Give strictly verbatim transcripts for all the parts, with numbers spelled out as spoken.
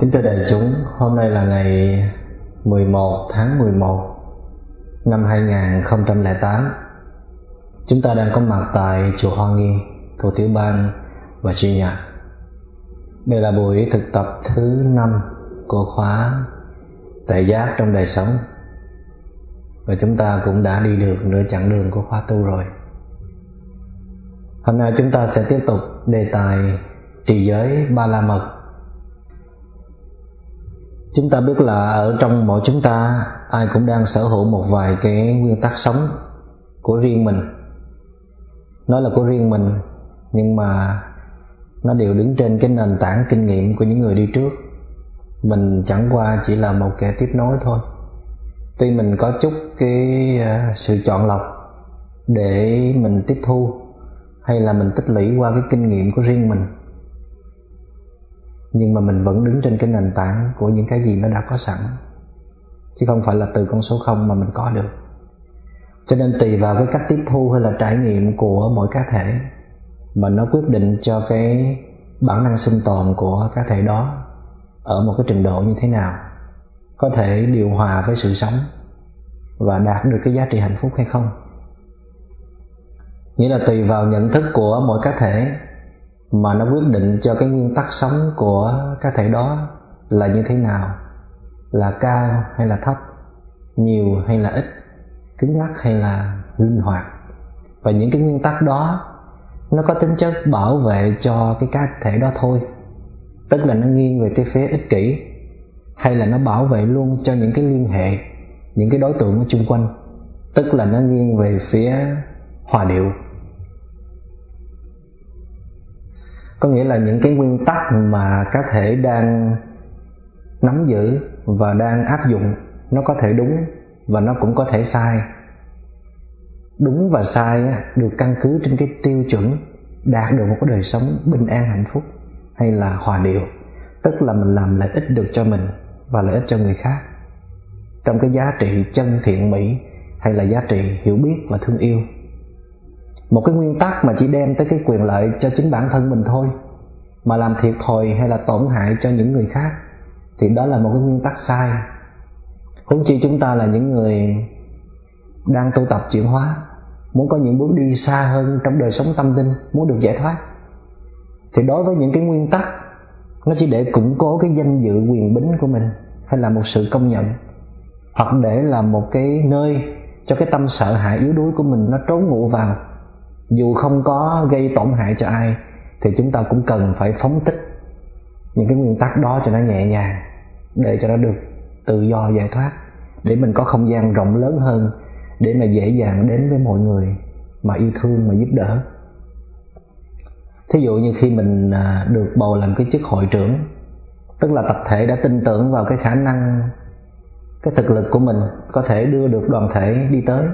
Kính thưa đại chúng, hôm nay là ngày mười một tháng mười một năm hai nghìn không trăm lẻ tám. Chúng ta đang có mặt tại chùa Hoa Nghiêm, thuộc tiểu bang Virginia. Đây là buổi thực tập thứ năm của khóa Tuệ Giác trong đời sống, và chúng ta cũng đã đi được nửa chặng đường của khóa tu rồi. Hôm nay chúng ta sẽ tiếp tục đề tài trì giới ba la mật. Chúng ta biết là ở trong mỗi chúng ta, ai cũng đang sở hữu một vài cái nguyên tắc sống của riêng mình. Nói là của riêng mình, nhưng mà nó đều đứng trên cái nền tảng kinh nghiệm của những người đi trước. Mình chẳng qua chỉ là một kẻ tiếp nối thôi. Tuy mình có chút cái sự chọn lọc để mình tiếp thu, hay là mình tích lũy qua cái kinh nghiệm của riêng mình, nhưng mà mình vẫn đứng trên cái nền tảng của những cái gì nó đã có sẵn, chứ không phải là từ con số không mà mình có được. Cho nên tùy vào cái cách tiếp thu hay là trải nghiệm của mỗi cá thể mà nó quyết định cho cái bản năng sinh tồn của cá thể đó ở một cái trình độ như thế nào, có thể điều hòa với sự sống và đạt được cái giá trị hạnh phúc hay không. Nghĩa là tùy vào nhận thức của mỗi cá thể mà nó quyết định cho cái nguyên tắc sống của cá thể đó là như thế nào, là cao hay là thấp, nhiều hay là ít, cứng nhắc hay là linh hoạt. Và những cái nguyên tắc đó nó có tính chất bảo vệ cho cái cá thể đó thôi, tức là nó nghiêng về cái phía ích kỷ, hay là nó bảo vệ luôn cho những cái liên hệ, những cái đối tượng ở chung quanh, tức là nó nghiêng về phía hòa điệu. Có nghĩa là những cái nguyên tắc mà cá thể đang nắm giữ và đang áp dụng, nó có thể đúng và nó cũng có thể sai. Đúng và sai được căn cứ trên cái tiêu chuẩn đạt được một cái đời sống bình an hạnh phúc hay là hòa điệu, tức là mình làm lợi ích được cho mình và lợi ích cho người khác trong cái giá trị chân thiện mỹ hay là giá trị hiểu biết và thương yêu. Một cái nguyên tắc mà chỉ đem tới cái quyền lợi cho chính bản thân mình thôi, mà làm thiệt thòi hay là tổn hại cho những người khác, thì đó là một cái nguyên tắc sai. Huống chi chúng ta là những người đang tu tập chuyển hóa, muốn có những bước đi xa hơn trong đời sống tâm linh, muốn được giải thoát, thì đối với những cái nguyên tắc nó chỉ để củng cố cái danh dự quyền bính của mình, hay là một sự công nhận, hoặc để là một cái nơi cho cái tâm sợ hãi yếu đuối của mình nó trốn ngụ vào, dù không có gây tổn hại cho ai, thì chúng ta cũng cần phải phóng thích những cái nguyên tắc đó cho nó nhẹ nhàng, để cho nó được tự do giải thoát, để mình có không gian rộng lớn hơn, để mà dễ dàng đến với mọi người mà yêu thương, mà giúp đỡ. Thí dụ như khi mình được bầu làm cái chức hội trưởng, tức là tập thể đã tin tưởng vào cái khả năng, cái thực lực của mình có thể đưa được đoàn thể đi tới.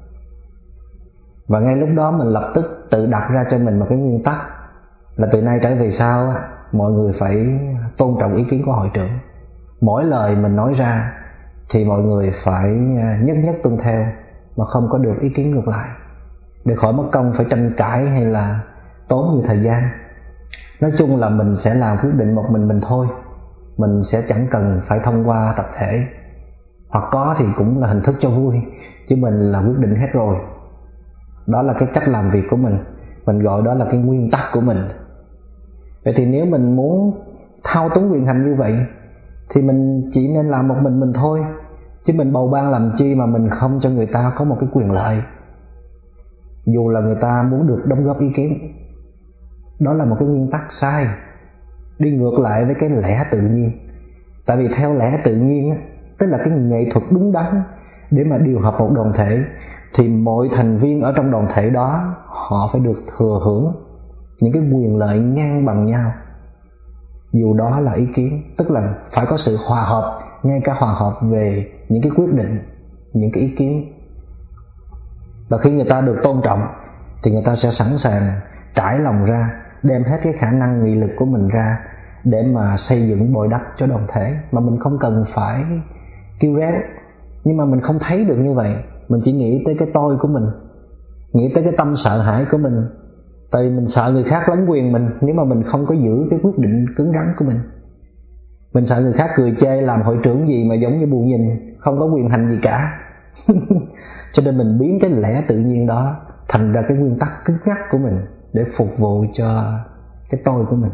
Và ngay lúc đó mình lập tức tự đặt ra cho mình một cái nguyên tắc là từ nay trở về sau mọi người phải tôn trọng ý kiến của hội trưởng. Mỗi lời mình nói ra thì mọi người phải nhất nhất tuân theo, mà không có được ý kiến ngược lại, để khỏi mất công phải tranh cãi hay là tốn nhiều thời gian. Nói chung là mình sẽ làm quyết định một mình mình thôi, mình sẽ chẳng cần phải thông qua tập thể, hoặc có thì cũng là hình thức cho vui, chứ mình là quyết định hết rồi. Đó là cái cách làm việc của mình, mình gọi đó là cái nguyên tắc của mình. Vậy thì nếu mình muốn thao túng quyền hành như vậy thì mình chỉ nên làm một mình mình thôi, chứ mình bầu ban làm chi mà mình không cho người ta có một cái quyền lợi, dù là người ta muốn được đóng góp ý kiến. Đó là một cái nguyên tắc sai, đi ngược lại với cái lẽ tự nhiên. Tại vì theo lẽ tự nhiên, tức là cái nghệ thuật đúng đắn để mà điều hợp một đoàn thể, thì mọi thành viên ở trong đoàn thể đó họ phải được thừa hưởng những cái quyền lợi ngang bằng nhau, dù đó là ý kiến, tức là phải có sự hòa hợp, ngay cả hòa hợp về những cái quyết định, những cái ý kiến. Và khi người ta được tôn trọng thì người ta sẽ sẵn sàng trải lòng ra, đem hết cái khả năng nghị lực của mình ra để mà xây dựng bồi đắp cho đoàn thể, mà mình không cần phải kêu réo. Nhưng mà mình không thấy được như vậy, mình chỉ nghĩ tới cái tôi của mình, nghĩ tới cái tâm sợ hãi của mình, tại vì mình sợ người khác lấn quyền mình nếu mà mình không có giữ cái quyết định cứng rắn của mình. Mình sợ người khác cười chê làm hội trưởng gì mà giống như bù nhìn, không có quyền hành gì cả. Cho nên mình biến cái lẽ tự nhiên đó thành ra cái nguyên tắc cứng nhắc của mình để phục vụ cho cái tôi của mình.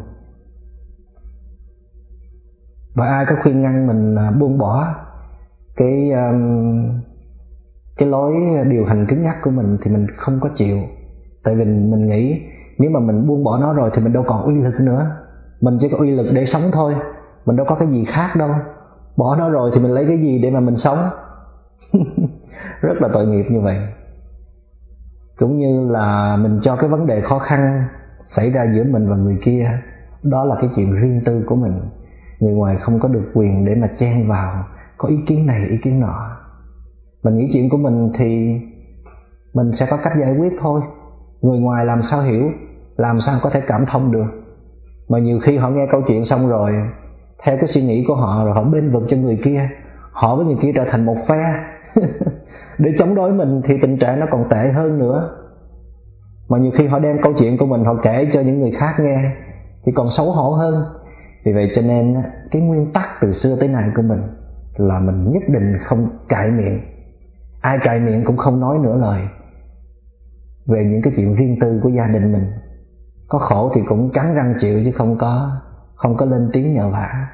Và ai có khuyên ngăn mình buông bỏ cái um, cái lối điều hành cứng nhắc của mình thì mình không có chịu. Tại vì mình nghĩ nếu mà mình buông bỏ nó rồi thì mình đâu còn uy lực nữa. Mình chỉ có uy lực để sống thôi, mình đâu có cái gì khác đâu. Bỏ nó rồi thì mình lấy cái gì để mà mình sống? Rất là tội nghiệp như vậy. Cũng như là mình cho cái vấn đề khó khăn xảy ra giữa mình và người kia, đó là cái chuyện riêng tư của mình. Người ngoài không có được quyền để mà chen vào, có ý kiến này ý kiến nọ. Mình nghĩ chuyện của mình thì mình sẽ có cách giải quyết thôi. Người ngoài làm sao hiểu, làm sao có thể cảm thông được. Mà nhiều khi họ nghe câu chuyện xong rồi, theo cái suy nghĩ của họ, rồi họ bênh vực cho người kia, họ với người kia trở thành một phe. Để chống đối mình thì tình trạng nó còn tệ hơn nữa. Mà nhiều khi họ đem câu chuyện của mình họ kể cho những người khác nghe thì còn xấu hổ hơn. Vì vậy cho nên cái nguyên tắc từ xưa tới nay của mình là mình nhất định không cãi miệng. Ai cãi miệng cũng không nói nửa lời về những cái chuyện riêng tư của gia đình mình. Có khổ thì cũng cắn răng chịu chứ không có không có lên tiếng nhờ vả.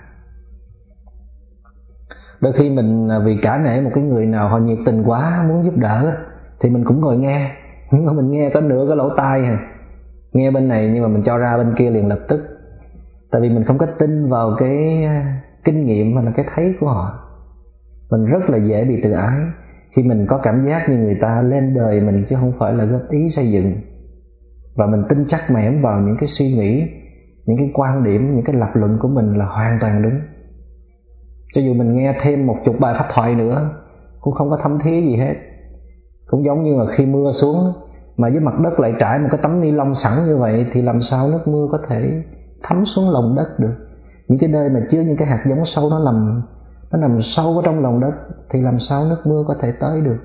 Đôi khi mình vì cả nể một cái người nào họ nhiệt tình quá muốn giúp đỡ thì mình cũng ngồi nghe, nhưng mà mình nghe có nửa cái lỗ tai à. Nghe bên này nhưng mà mình cho ra bên kia liền lập tức. Tại vì mình không có tin vào cái kinh nghiệm hay là cái thấy của họ. Mình rất là dễ bị tự ái khi mình có cảm giác như người ta lên đời mình chứ không phải là góp ý xây dựng. Và mình tin chắc mẻm vào những cái suy nghĩ, những cái quan điểm, những cái lập luận của mình là hoàn toàn đúng. Cho dù mình nghe thêm một chục bài pháp thoại nữa cũng không có thấm thía gì hết. Cũng giống như là khi mưa xuống mà dưới mặt đất lại trải một cái tấm ni lông sẵn như vậy thì làm sao nước mưa có thể thấm xuống lòng đất được. Những cái nơi mà chứa những cái hạt giống sâu nó nằm nó nằm sâu ở trong lòng đất thì làm sao nước mưa có thể tới được.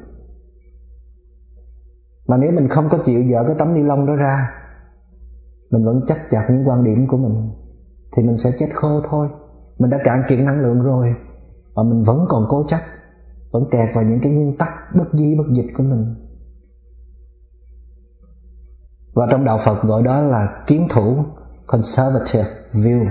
Mà nếu mình không có chịu dỡ cái tấm ni lông đó ra, mình vẫn chấp chặt những quan điểm của mình thì mình sẽ chết khô thôi. Mình đã cạn kiệt năng lượng rồi mà mình vẫn còn cố chấp, vẫn kẹt vào những cái nguyên tắc bất di bất dịch của mình. Và trong đạo Phật gọi đó là kiến thủ, conservative view.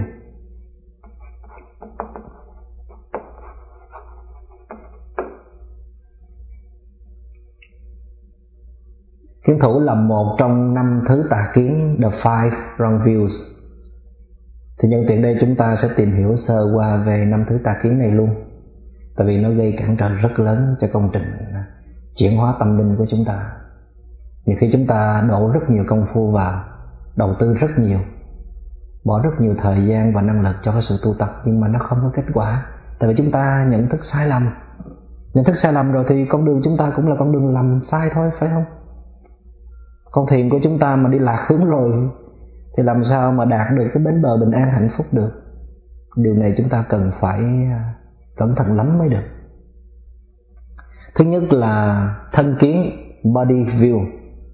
Kiến thủ là một trong năm thứ tà kiến, the five wrong views. Thì nhân tiện đây chúng ta sẽ tìm hiểu sơ qua về năm thứ tà kiến này luôn. Tại vì nó gây cản trở rất lớn cho công trình chuyển hóa tâm linh của chúng ta. Nhiều khi chúng ta đổ rất nhiều công phu vào, đầu tư rất nhiều, bỏ rất nhiều thời gian và năng lực cho cái sự tu tập, nhưng mà nó không có kết quả. Tại vì chúng ta nhận thức sai lầm. Nhận thức sai lầm rồi thì con đường chúng ta cũng là con đường lầm sai thôi, phải không? Con thuyền của chúng ta mà đi lạc hướng rồi thì làm sao mà đạt được cái bến bờ bình an hạnh phúc được. Điều này chúng ta cần phải cẩn thận lắm mới được. Thứ nhất là thân kiến, body view.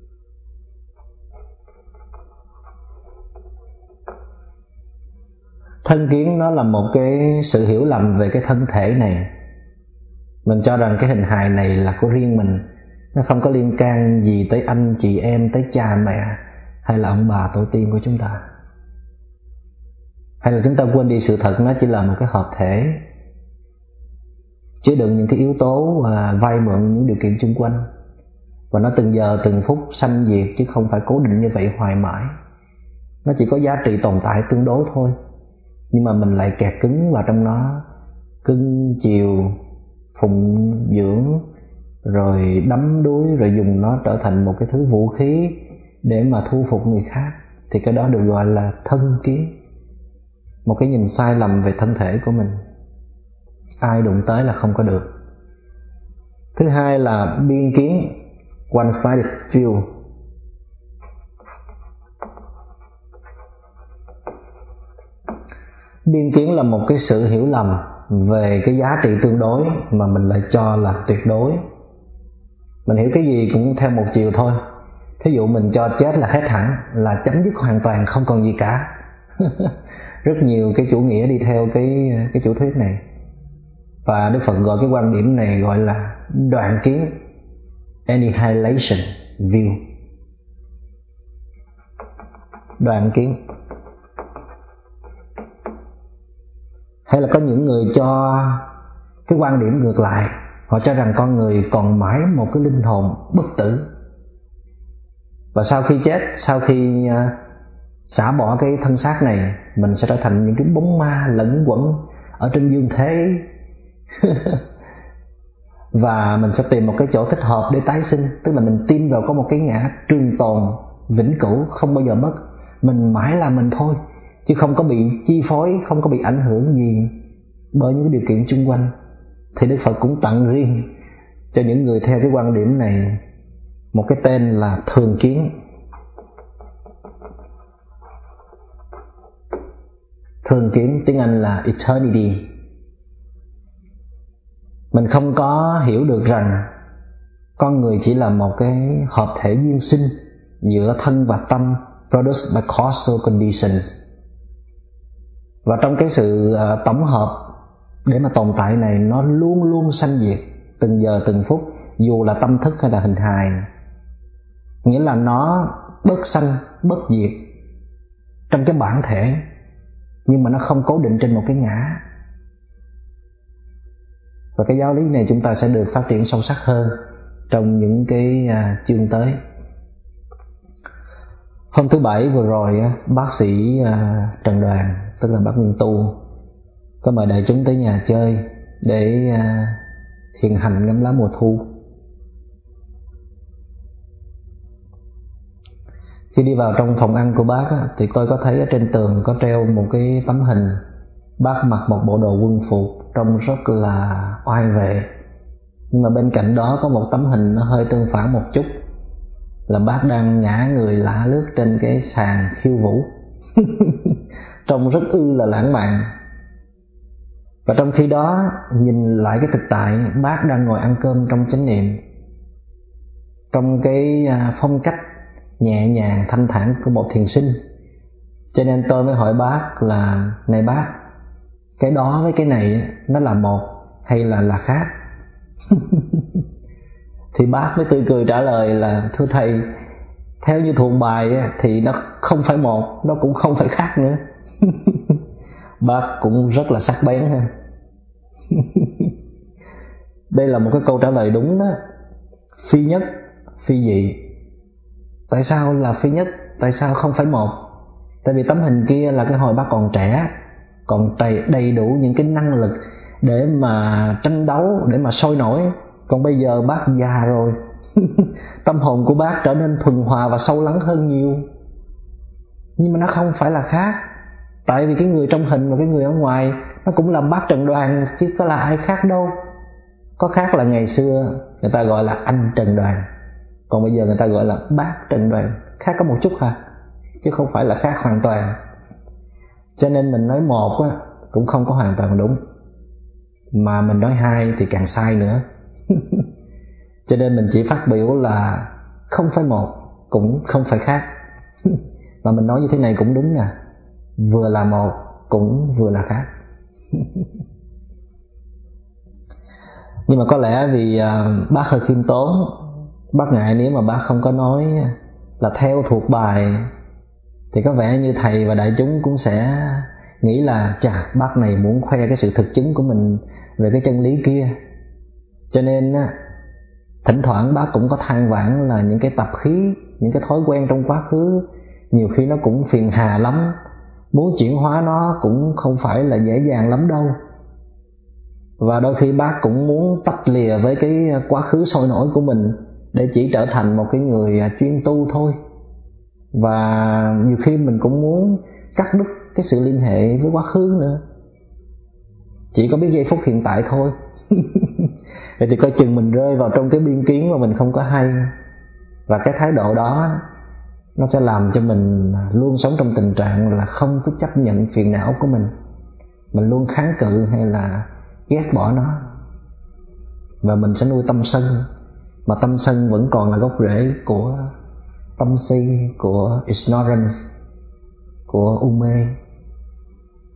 Thân kiến nó là một cái sự hiểu lầm về cái thân thể này. Mình cho rằng cái hình hài này là của riêng mình, nó không có liên can gì tới anh chị em, tới cha mẹ hay là ông bà tổ tiên của chúng ta. Hay là chúng ta quên đi sự thật nó chỉ là một cái hợp thể chứa đựng những cái yếu tố và vay mượn những điều kiện chung quanh, và nó từng giờ từng phút sanh diệt chứ không phải cố định như vậy hoài mãi. Nó chỉ có giá trị tồn tại tương đối thôi, nhưng mà mình lại kẹt cứng vào trong nó, cưng chiều, phụng dưỡng, rồi đắm đuối, rồi dùng nó trở thành một cái thứ vũ khí để mà thu phục người khác. Thì cái đó được gọi là thân kiến, một cái nhìn sai lầm về thân thể của mình. Ai đụng tới là không có được. Thứ hai là biên kiến, one-sided view. Biên kiến là một cái sự hiểu lầm về cái giá trị tương đối mà mình lại cho là tuyệt đối. Mình hiểu cái gì cũng theo một chiều thôi. Thí dụ mình cho chết là hết hẳn, là chấm dứt hoàn toàn, không còn gì cả. rất nhiều cái chủ nghĩa đi theo cái cái chủ thuyết này, và Đức Phật gọi cái quan điểm này gọi là đoạn kiến, annihilation view. Đoạn kiến. Hay là có những người cho cái quan điểm ngược lại, họ cho rằng con người còn mãi một cái linh hồn bất tử, và sau khi chết, sau khi uh, xả bỏ cái thân xác này, mình sẽ trở thành những cái bóng ma lẫn quẩn ở trên dương thế. Và mình sẽ tìm một cái chỗ thích hợp để tái sinh. Tức là mình tin vào có một cái ngã trường tồn, vĩnh cửu, không bao giờ mất. Mình mãi là mình thôi, chứ không có bị chi phối, không có bị ảnh hưởng gì bởi những cái điều kiện xung quanh. Thì Đức Phật cũng tặng riêng cho những người theo cái quan điểm này một cái tên là thường kiến. Thường kiến tiếng Anh là eternity. Mình không có hiểu được rằng con người chỉ là một cái hợp thể duyên sinh giữa thân và tâm, produced by causal conditions. Và trong cái sự tổng hợp để mà tồn tại này, nó luôn luôn sanh diệt từng giờ từng phút, dù là tâm thức hay là hình hài. Nghĩa là nó bất sanh bất diệt trong cái bản thể, nhưng mà nó không cố định trên một cái ngã. Và cái giáo lý này chúng ta sẽ được phát triển sâu sắc hơn trong những cái uh, chương tới. Hôm thứ Bảy vừa rồi, bác sĩ uh, Trần Đoàn, tức là bác Nguyên Tu, có mời đại chúng tới nhà chơi để uh, thiền hành ngắm lá mùa thu. Khi đi vào trong phòng ăn của bác á, thì tôi có thấy ở trên tường có treo một cái tấm hình bác mặc một bộ đồ quân phục trông rất là oai vệ, nhưng mà bên cạnh đó có một tấm hình nó hơi tương phản một chút, là bác đang ngã người lả lướt trên cái sàn khiêu vũ. Trông rất ư là lãng mạn. Và trong khi đó nhìn lại cái thực tại, bác đang ngồi ăn cơm trong chánh niệm, trong cái phong cách nhẹ nhàng thanh thản của một thiền sinh. Cho nên tôi mới hỏi bác là: này bác, cái đó với cái này nó là một hay là là khác? Thì bác mới tươi cười trả lời là: thưa thầy, theo như thuộc bài thì nó không phải một, nó cũng không phải khác nữa. Bác cũng rất là sắc bén ha. Đây là một cái câu trả lời đúng đó. Phi nhất, phi dị. Tại sao là phi nhất? Tại sao không phải một? Tại vì tấm hình kia là cái hồi bác còn trẻ, còn đầy đủ những cái năng lực để mà tranh đấu, để mà sôi nổi. Còn bây giờ bác già rồi. Tâm hồn của bác trở nên thuần hòa và sâu lắng hơn nhiều. Nhưng mà nó không phải là khác. Tại vì cái người trong hình và cái người ở ngoài nó cũng là bác Trần Đoàn, chứ có là ai khác đâu. Có khác là ngày xưa người ta gọi là anh Trần Đoàn, còn bây giờ người ta gọi là bác Trần Đoàn. Khác có một chút hả, chứ không phải là khác hoàn toàn. Cho nên mình nói một á, cũng không có hoàn toàn đúng, mà mình nói hai thì càng sai nữa. Cho nên mình chỉ phát biểu là không phải một cũng không phải khác. Mà mình nói như thế này cũng đúng nè, vừa là một cũng vừa là khác. Nhưng mà có lẽ vì uh, bác hơi khiêm tốn, bác ngại nếu mà bác không có nói là theo thuộc bài thì có vẻ như thầy và đại chúng cũng sẽ nghĩ là chà, bác này muốn khoe cái sự thực chứng của mình về cái chân lý kia. Cho nên thỉnh thoảng bác cũng có than vãn là những cái tập khí, những cái thói quen trong quá khứ nhiều khi nó cũng phiền hà lắm, muốn chuyển hóa nó cũng không phải là dễ dàng lắm đâu. Và đôi khi bác cũng muốn tách lìa với cái quá khứ sôi nổi của mình để chỉ trở thành một cái người chuyên tu thôi. Và nhiều khi mình cũng muốn cắt đứt cái sự liên hệ với quá khứ nữa, chỉ có biết giây phút hiện tại thôi. Vậy thì coi chừng mình rơi vào trong cái biên kiến mà mình không có hay. Và cái thái độ đó nó sẽ làm cho mình luôn sống trong tình trạng là không có chấp nhận phiền não của mình. Mình luôn kháng cự hay là ghét bỏ nó. Và mình sẽ nuôi tâm sân. Mà tâm sân vẫn còn là gốc rễ của tâm si, của ignorance, của u mê.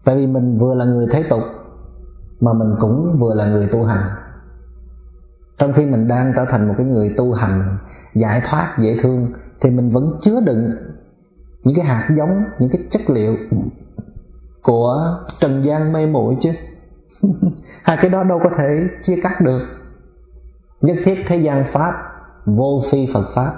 Tại vì mình vừa là người thế tục mà mình cũng vừa là người tu hành. Trong khi mình đang trở thành một cái người tu hành giải thoát dễ thương, thì mình vẫn chứa đựng những cái hạt giống, những cái chất liệu của trần gian mê muội chứ. Hai cái đó đâu có thể chia cắt được. Nhất thiết thế gian pháp, vô phi Phật pháp.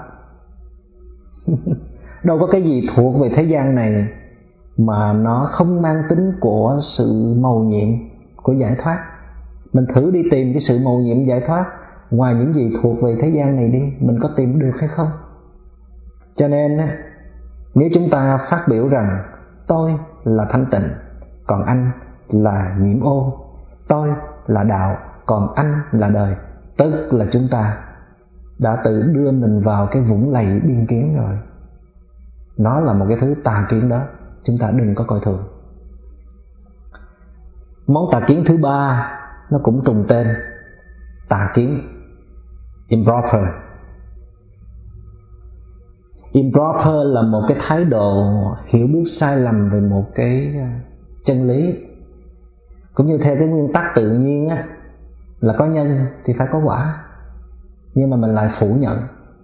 Đâu có cái gì thuộc về thế gian này mà nó không mang tính của sự mầu nhiệm, của giải thoát. Mình thử đi tìm cái sự mầu nhiệm giải thoát ngoài những gì thuộc về thế gian này đi, mình có tìm được hay không? Cho nên nếu chúng ta phát biểu rằng tôi là thanh tịnh, còn anh là nhiễm ô, tôi là đạo, còn anh là đời, tức là chúng ta đã tự đưa mình vào cái vũng lầy biên kiến rồi. Nó là một cái thứ tà kiến đó, chúng ta đừng có coi thường. Món tà kiến thứ ba nó cũng trùng tên, tà kiến improper. Improper là một cái thái độ hiểu biết sai lầm về một cái chân lý. Cũng như theo cái nguyên tắc tự nhiên á, là có nhân thì phải có quả, nhưng mà mình lại phủ nhận.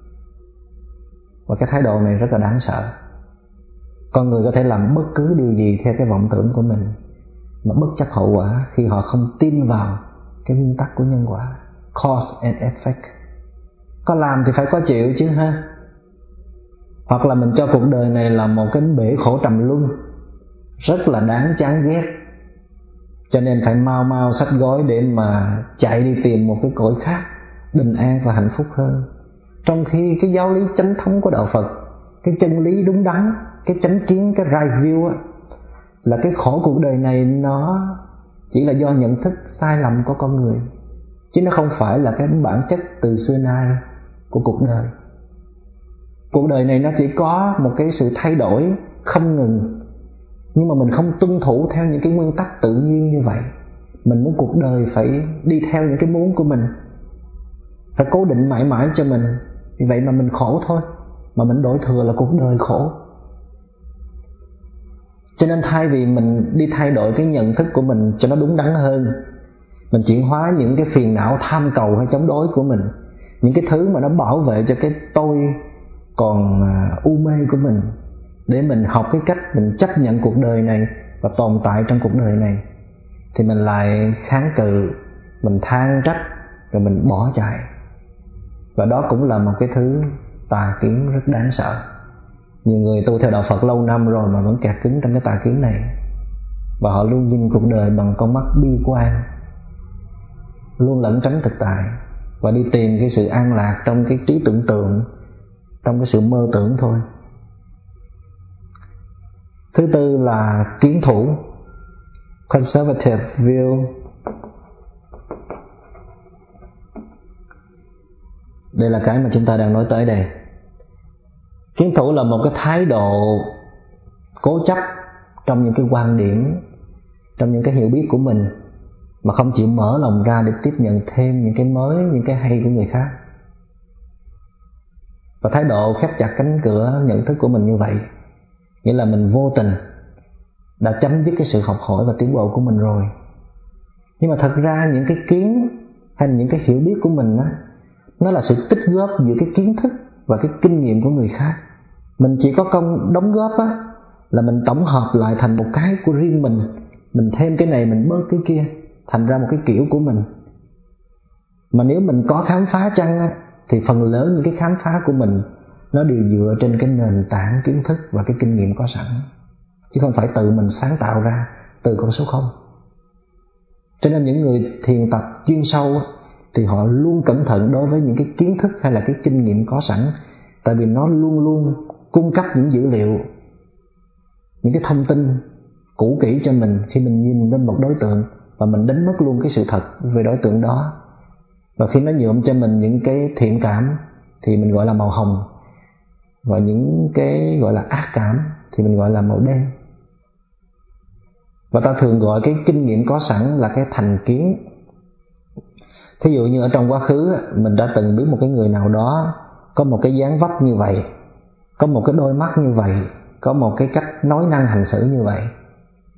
Và cái thái độ này rất là đáng sợ. Con người có thể làm bất cứ điều gì theo cái vọng tưởng của mình mà bất chấp hậu quả khi họ không tin vào cái nguyên tắc của nhân quả, cause and effect. Có làm thì phải có chịu chứ ha. Hoặc là mình cho cuộc đời này là một cái bể khổ trầm luân rất là đáng chán ghét, cho nên phải mau mau xách gói để mà chạy đi tìm một cái cõi khác bình an và hạnh phúc hơn. Trong khi cái giáo lý chánh thống của đạo Phật, cái chân lý đúng đắn, cái chánh kiến, cái right view á, là cái khổ cuộc đời này nó chỉ là do nhận thức sai lầm của con người, chứ nó không phải là cái bản chất từ xưa nay của cuộc đời. Cuộc đời này nó chỉ có một cái sự thay đổi không ngừng, nhưng mà mình không tuân thủ theo những cái nguyên tắc tự nhiên như vậy. Mình muốn cuộc đời phải đi theo những cái muốn của mình, phải cố định mãi mãi cho mình. Vì vậy mà mình khổ thôi, mà mình đổi thừa là cuộc đời khổ. Cho nên thay vì mình đi thay đổi cái nhận thức của mình cho nó đúng đắn hơn, mình chuyển hóa những cái phiền não tham cầu hay chống đối của mình, những cái thứ mà nó bảo vệ cho cái tôi còn u mê của mình, để mình học cái cách mình chấp nhận cuộc đời này và tồn tại trong cuộc đời này, thì mình lại kháng cự, mình than trách, rồi mình bỏ chạy. Và đó cũng là một cái thứ tà kiến rất đáng sợ. Nhiều người tu theo đạo Phật lâu năm rồi mà vẫn kẹt cứng trong cái tà kiến này, và họ luôn nhìn cuộc đời bằng con mắt bi quan, luôn lẩn tránh thực tại, và đi tìm cái sự an lạc trong cái trí tưởng tượng, trong cái sự mơ tưởng thôi. Thứ tư là kiến thủ, conservative view. Đây là cái mà chúng ta đang nói tới đây. Kiến thủ là một cái thái độ cố chấp trong những cái quan điểm, trong những cái hiểu biết của mình, mà không chịu mở lòng ra để tiếp nhận thêm những cái mới, những cái hay của người khác. Và thái độ khép chặt cánh cửa nhận thức của mình như vậy, nghĩa là mình vô tình đã chấm dứt cái sự học hỏi và tiến bộ của mình rồi. Nhưng mà thật ra những cái kiến hay những cái hiểu biết của mình á, nó là sự tích góp giữa cái kiến thức và cái kinh nghiệm của người khác. Mình chỉ có công đóng góp á, là mình tổng hợp lại thành một cái của riêng mình. Mình thêm cái này, mình bớt cái kia, thành ra một cái kiểu của mình. Mà nếu mình có khám phá chăng á, thì phần lớn những cái khám phá của mình nó đều dựa trên cái nền tảng kiến thức và cái kinh nghiệm có sẵn, chứ không phải tự mình sáng tạo ra từ con số không. Cho nên những người thiền tập chuyên sâu á, thì họ luôn cẩn thận đối với những cái kiến thức hay là cái kinh nghiệm có sẵn, tại vì nó luôn luôn cung cấp những dữ liệu, những cái thông tin cũ kỹ cho mình khi mình nhìn lên một đối tượng, và mình đánh mất luôn cái sự thật về đối tượng đó. Và khi nó nhuộm cho mình những cái thiện cảm thì mình gọi là màu hồng, và những cái gọi là ác cảm thì mình gọi là màu đen. Và ta thường gọi cái kinh nghiệm có sẵn là cái thành kiến. Thí dụ như ở trong quá khứ mình đã từng biết một cái người nào đó có một cái dáng vóc như vậy, có một cái đôi mắt như vậy, có một cái cách nói năng hành xử như vậy.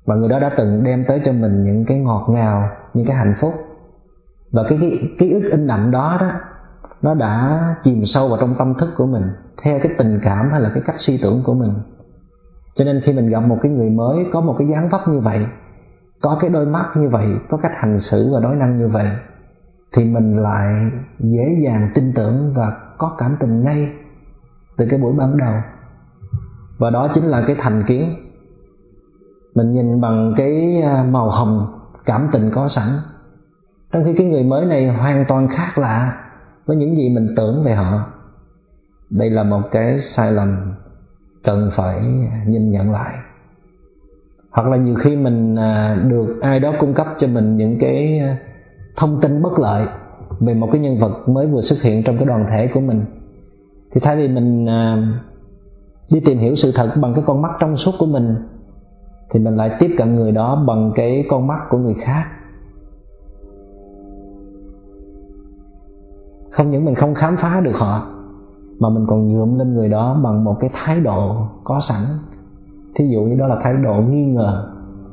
và người đó đã từng đem tới cho mình những cái ngọt ngào, những cái hạnh phúc. Và cái ký, ký ức in đậm đó đó, nó đã chìm sâu vào trong tâm thức của mình theo cái tình cảm hay là cái cách suy tưởng của mình. Cho nên khi mình gặp một cái người mới có một cái dáng vóc như vậy, có cái đôi mắt như vậy, có cách hành xử và nói năng như vậy, thì mình lại dễ dàng tin tưởng và có cảm tình ngay từ cái buổi ban đầu. Và đó chính là cái thành kiến. Mình nhìn bằng cái màu hồng cảm tình có sẵn, trong khi cái người mới này hoàn toàn khác lạ với những gì mình tưởng về họ. Đây là một cái sai lầm cần phải nhìn nhận lại. Hoặc là nhiều khi mình được ai đó cung cấp cho mình những cái thông tin bất lợi về một cái nhân vật mới vừa xuất hiện trong cái đoàn thể của mình, thì thay vì mình đi tìm hiểu sự thật bằng cái con mắt trong suốt của mình, thì mình lại tiếp cận người đó bằng cái con mắt của người khác. Không những mình không khám phá được họ, mà mình còn nhuộm lên người đó bằng một cái thái độ có sẵn. Thí dụ như đó là thái độ nghi ngờ.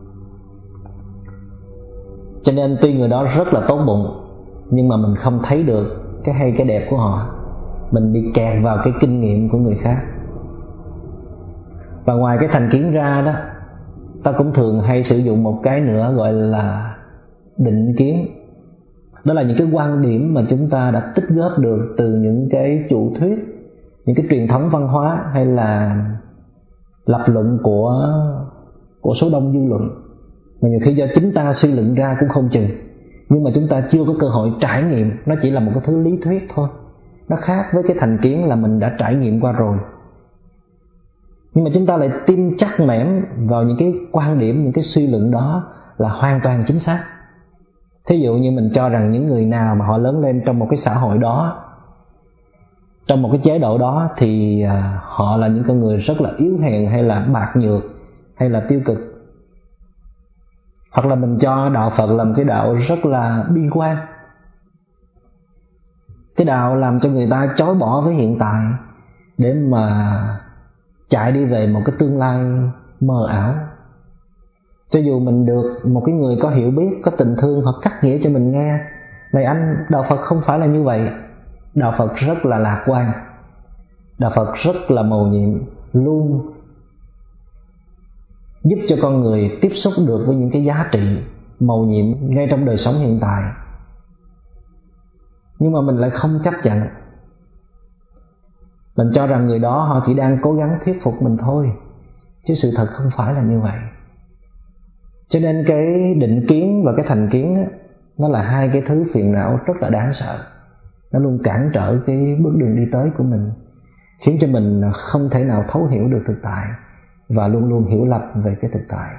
Cho nên tuy người đó rất là tốt bụng, nhưng mà mình không thấy được cái hay cái đẹp của họ. Mình bị kẹt vào cái kinh nghiệm của người khác. Và ngoài cái thành kiến ra đó, ta cũng thường hay sử dụng một cái nữa gọi là định kiến. Đó là những cái quan điểm mà chúng ta đã tích góp được từ những cái chủ thuyết, những cái truyền thống văn hóa, hay là lập luận của, của số đông dư luận, mà nhiều khi do chính ta suy luận ra cũng không chừng, nhưng mà chúng ta chưa có cơ hội trải nghiệm. Nó chỉ là một cái thứ lý thuyết thôi. Nó khác với cái thành kiến là mình đã trải nghiệm qua rồi. Nhưng mà chúng ta lại tin chắc mẻm vào những cái quan điểm, những cái suy luận đó là hoàn toàn chính xác. Thí dụ như mình cho rằng những người nào mà họ lớn lên trong một cái xã hội đó, trong một cái chế độ đó, thì họ là những con người rất là yếu hèn, hay là bạc nhược, hay là tiêu cực. Hoặc là mình cho đạo Phật là một cái đạo rất là bi quan, cái đạo làm cho người ta chối bỏ với hiện tại để mà chạy đi về một cái tương lai mờ ảo. Cho dù mình được một cái người có hiểu biết, có tình thương, họ cắt nghĩa cho mình nghe, này anh, đạo Phật không phải là như vậy. Đạo Phật rất là lạc quan, đạo Phật rất là mầu nhiệm, luôn giúp cho con người tiếp xúc được với những cái giá trị mầu nhiệm ngay trong đời sống hiện tại. Nhưng mà mình lại không chấp nhận. Mình cho rằng người đó họ chỉ đang cố gắng thuyết phục mình thôi, chứ sự thật không phải là như vậy. Cho nên cái định kiến và cái thành kiến đó, nó là hai cái thứ phiền não rất là đáng sợ. Nó luôn cản trở cái bước đường đi tới của mình, khiến cho mình không thể nào thấu hiểu được thực tại, và luôn luôn hiểu lầm về cái thực tại.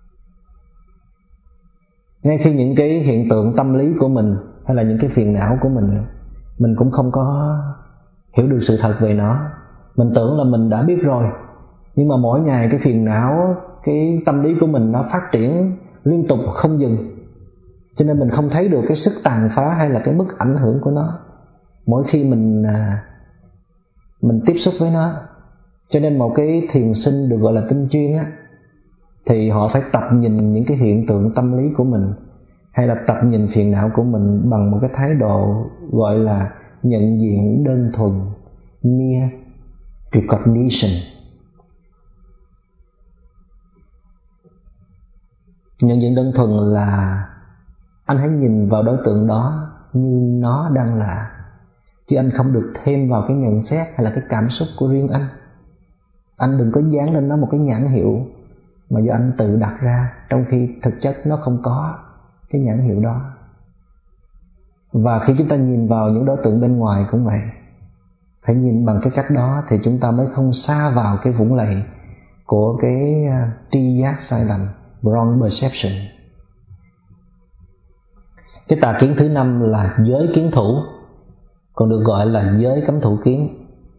Ngay khi những cái hiện tượng tâm lý của mình, hay là những cái phiền não của mình, mình cũng không có hiểu được sự thật về nó. Mình tưởng là mình đã biết rồi, nhưng mà mỗi ngày cái phiền não, cái tâm lý của mình nó phát triển liên tục không dừng. Cho nên mình không thấy được cái sức tàn phá hay là cái mức ảnh hưởng của nó mỗi khi mình mình tiếp xúc với nó. Cho nên một cái thiền sinh được gọi là tinh chuyên á, thì họ phải tập nhìn những cái hiện tượng tâm lý của mình, hay là tập nhìn phiền não của mình bằng một cái thái độ gọi là nhận diện đơn thuần, mere recognition. Nhận diện đơn thuần là anh hãy nhìn vào đối tượng đó như nó đang là, chứ anh không được thêm vào cái nhận xét hay là cái cảm xúc của riêng anh. Anh đừng có dán lên nó một cái nhãn hiệu mà do anh tự đặt ra, trong khi thực chất nó không có cái nhãn hiệu đó. Và khi chúng ta nhìn vào những đối tượng bên ngoài cũng vậy, phải nhìn bằng cái cách đó thì chúng ta mới không sa vào cái vũng lầy của cái tri giác sai lầm, wrong perception. Cái tà kiến thứ năm là giới kiến thủ, còn được gọi là giới cấm thủ kiến.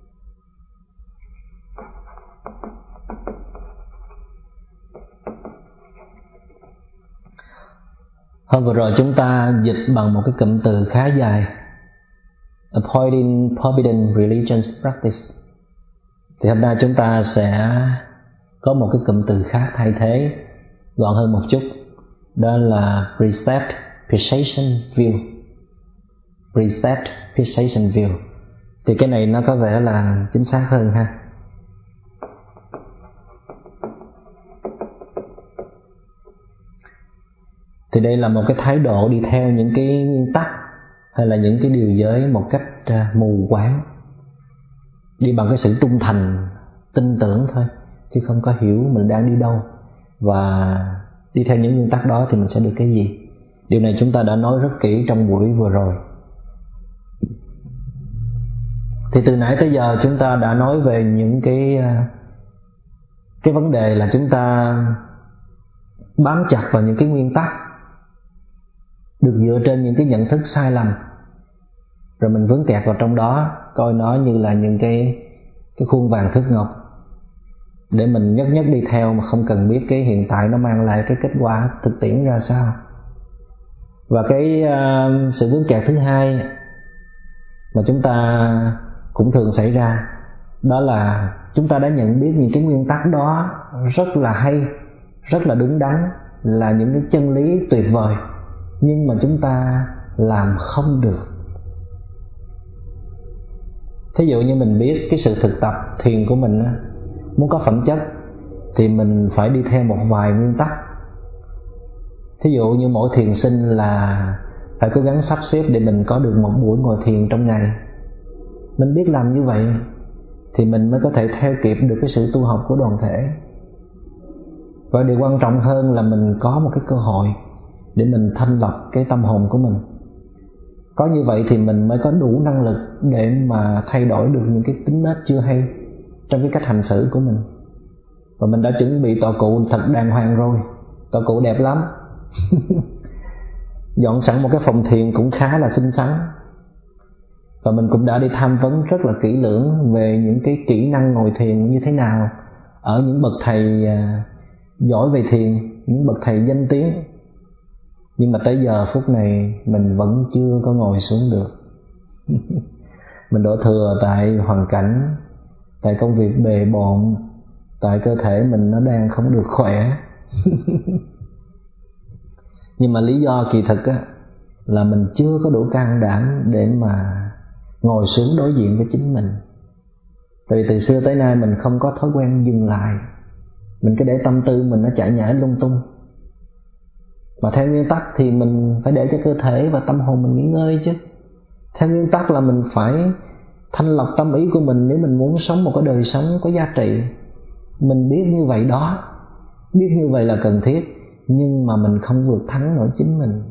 Hôm vừa rồi chúng ta dịch bằng một cái cụm từ khá dài, avoiding forbidden religious practice. Thì hôm nay chúng ta sẽ có một cái cụm từ khác thay thế, gọn hơn một chút, đó là Precept Precision View. Precept Precision View thì cái này nó có vẻ là chính xác hơn ha. Thì đây là một cái thái độ đi theo những cái nguyên tắc hay là những cái điều giới một cách uh, mù quáng, đi bằng cái sự trung thành, tin tưởng thôi, chứ không có hiểu mình đang đi đâu và đi theo những nguyên tắc đó thì mình sẽ được cái gì. Điều này chúng ta đã nói rất kỹ trong buổi vừa rồi. Thì từ nãy tới giờ chúng ta đã nói về những cái uh, cái vấn đề là chúng ta bám chặt vào những cái nguyên tắc được dựa trên những cái nhận thức sai lầm, rồi mình vướng kẹt vào trong đó, coi nó như là những cái cái khuôn vàng thước ngọc để mình nhất nhất đi theo mà không cần biết cái hiện tại nó mang lại cái kết quả thực tiễn ra sao. Và cái uh, sự vướng kẹt thứ hai mà chúng ta cũng thường xảy ra, đó là chúng ta đã nhận biết những cái nguyên tắc đó rất là hay, rất là đúng đắn, là những cái chân lý tuyệt vời, nhưng mà chúng ta làm không được. Thí dụ như mình biết cái sự thực tập thiền của mình muốn có phẩm chất thì mình phải đi theo một vài nguyên tắc. Thí dụ như mỗi thiền sinh là phải cố gắng sắp xếp để mình có được một buổi ngồi thiền trong ngày. Mình biết làm như vậy thì mình mới có thể theo kịp được cái sự tu học của đoàn thể. Và điều quan trọng hơn là mình có một cái cơ hội để mình thanh lọc cái tâm hồn của mình. Có như vậy thì mình mới có đủ năng lực để mà thay đổi được những cái tính nết chưa hay trong cái cách hành xử của mình. Và mình đã chuẩn bị tọa cụ thật đàng hoàng rồi, tọa cụ đẹp lắm. Dọn sẵn một cái phòng thiền cũng khá là xinh xắn. Và mình cũng đã đi tham vấn rất là kỹ lưỡng về những cái kỹ năng ngồi thiền như thế nào ở những bậc thầy giỏi về thiền, những bậc thầy danh tiếng. Nhưng mà tới giờ phút này mình vẫn chưa có ngồi xuống được. Mình đổ thừa tại hoàn cảnh, tại công việc bề bộn, tại cơ thể mình nó đang không được khỏe. Nhưng mà lý do kỳ thực á, là mình chưa có đủ can đảm để mà ngồi xuống đối diện với chính mình. Tại vì từ xưa tới nay mình không có thói quen dừng lại, mình cứ để tâm tư mình nó chạy nhảy lung tung. Mà theo nguyên tắc thì mình phải để cho cơ thể và tâm hồn mình nghỉ ngơi chứ. Theo nguyên tắc là mình phải thanh lọc tâm ý của mình nếu mình muốn sống một cái đời sống có giá trị. Mình biết như vậy đó, biết như vậy là cần thiết, nhưng mà mình không vượt thắng nổi chính mình.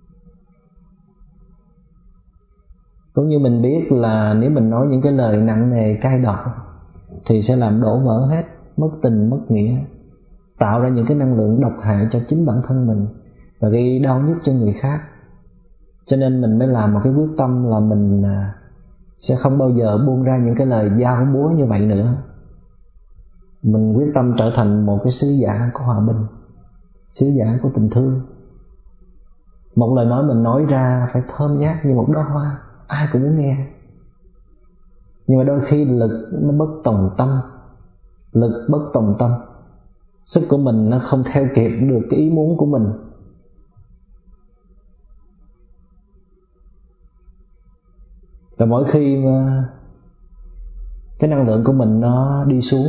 Cũng như mình biết là nếu mình nói những cái lời nặng nề cay độc thì sẽ làm đổ vỡ hết, mất tình mất nghĩa, tạo ra những cái năng lượng độc hại cho chính bản thân mình và gây đau nhức cho người khác. Cho nên mình mới làm một cái quyết tâm là mình sẽ không bao giờ buông ra những cái lời dao búa như vậy nữa. Mình quyết tâm trở thành một cái sứ giả của hòa bình, sứ giả của tình thương. Một lời nói mình nói ra phải thơm ngát như một đóa hoa, ai cũng muốn nghe. Nhưng mà đôi khi lực nó bất tòng tâm, lực bất tòng tâm, sức của mình nó không theo kịp được cái ý muốn của mình. Và mỗi khi mà cái năng lượng của mình nó đi xuống,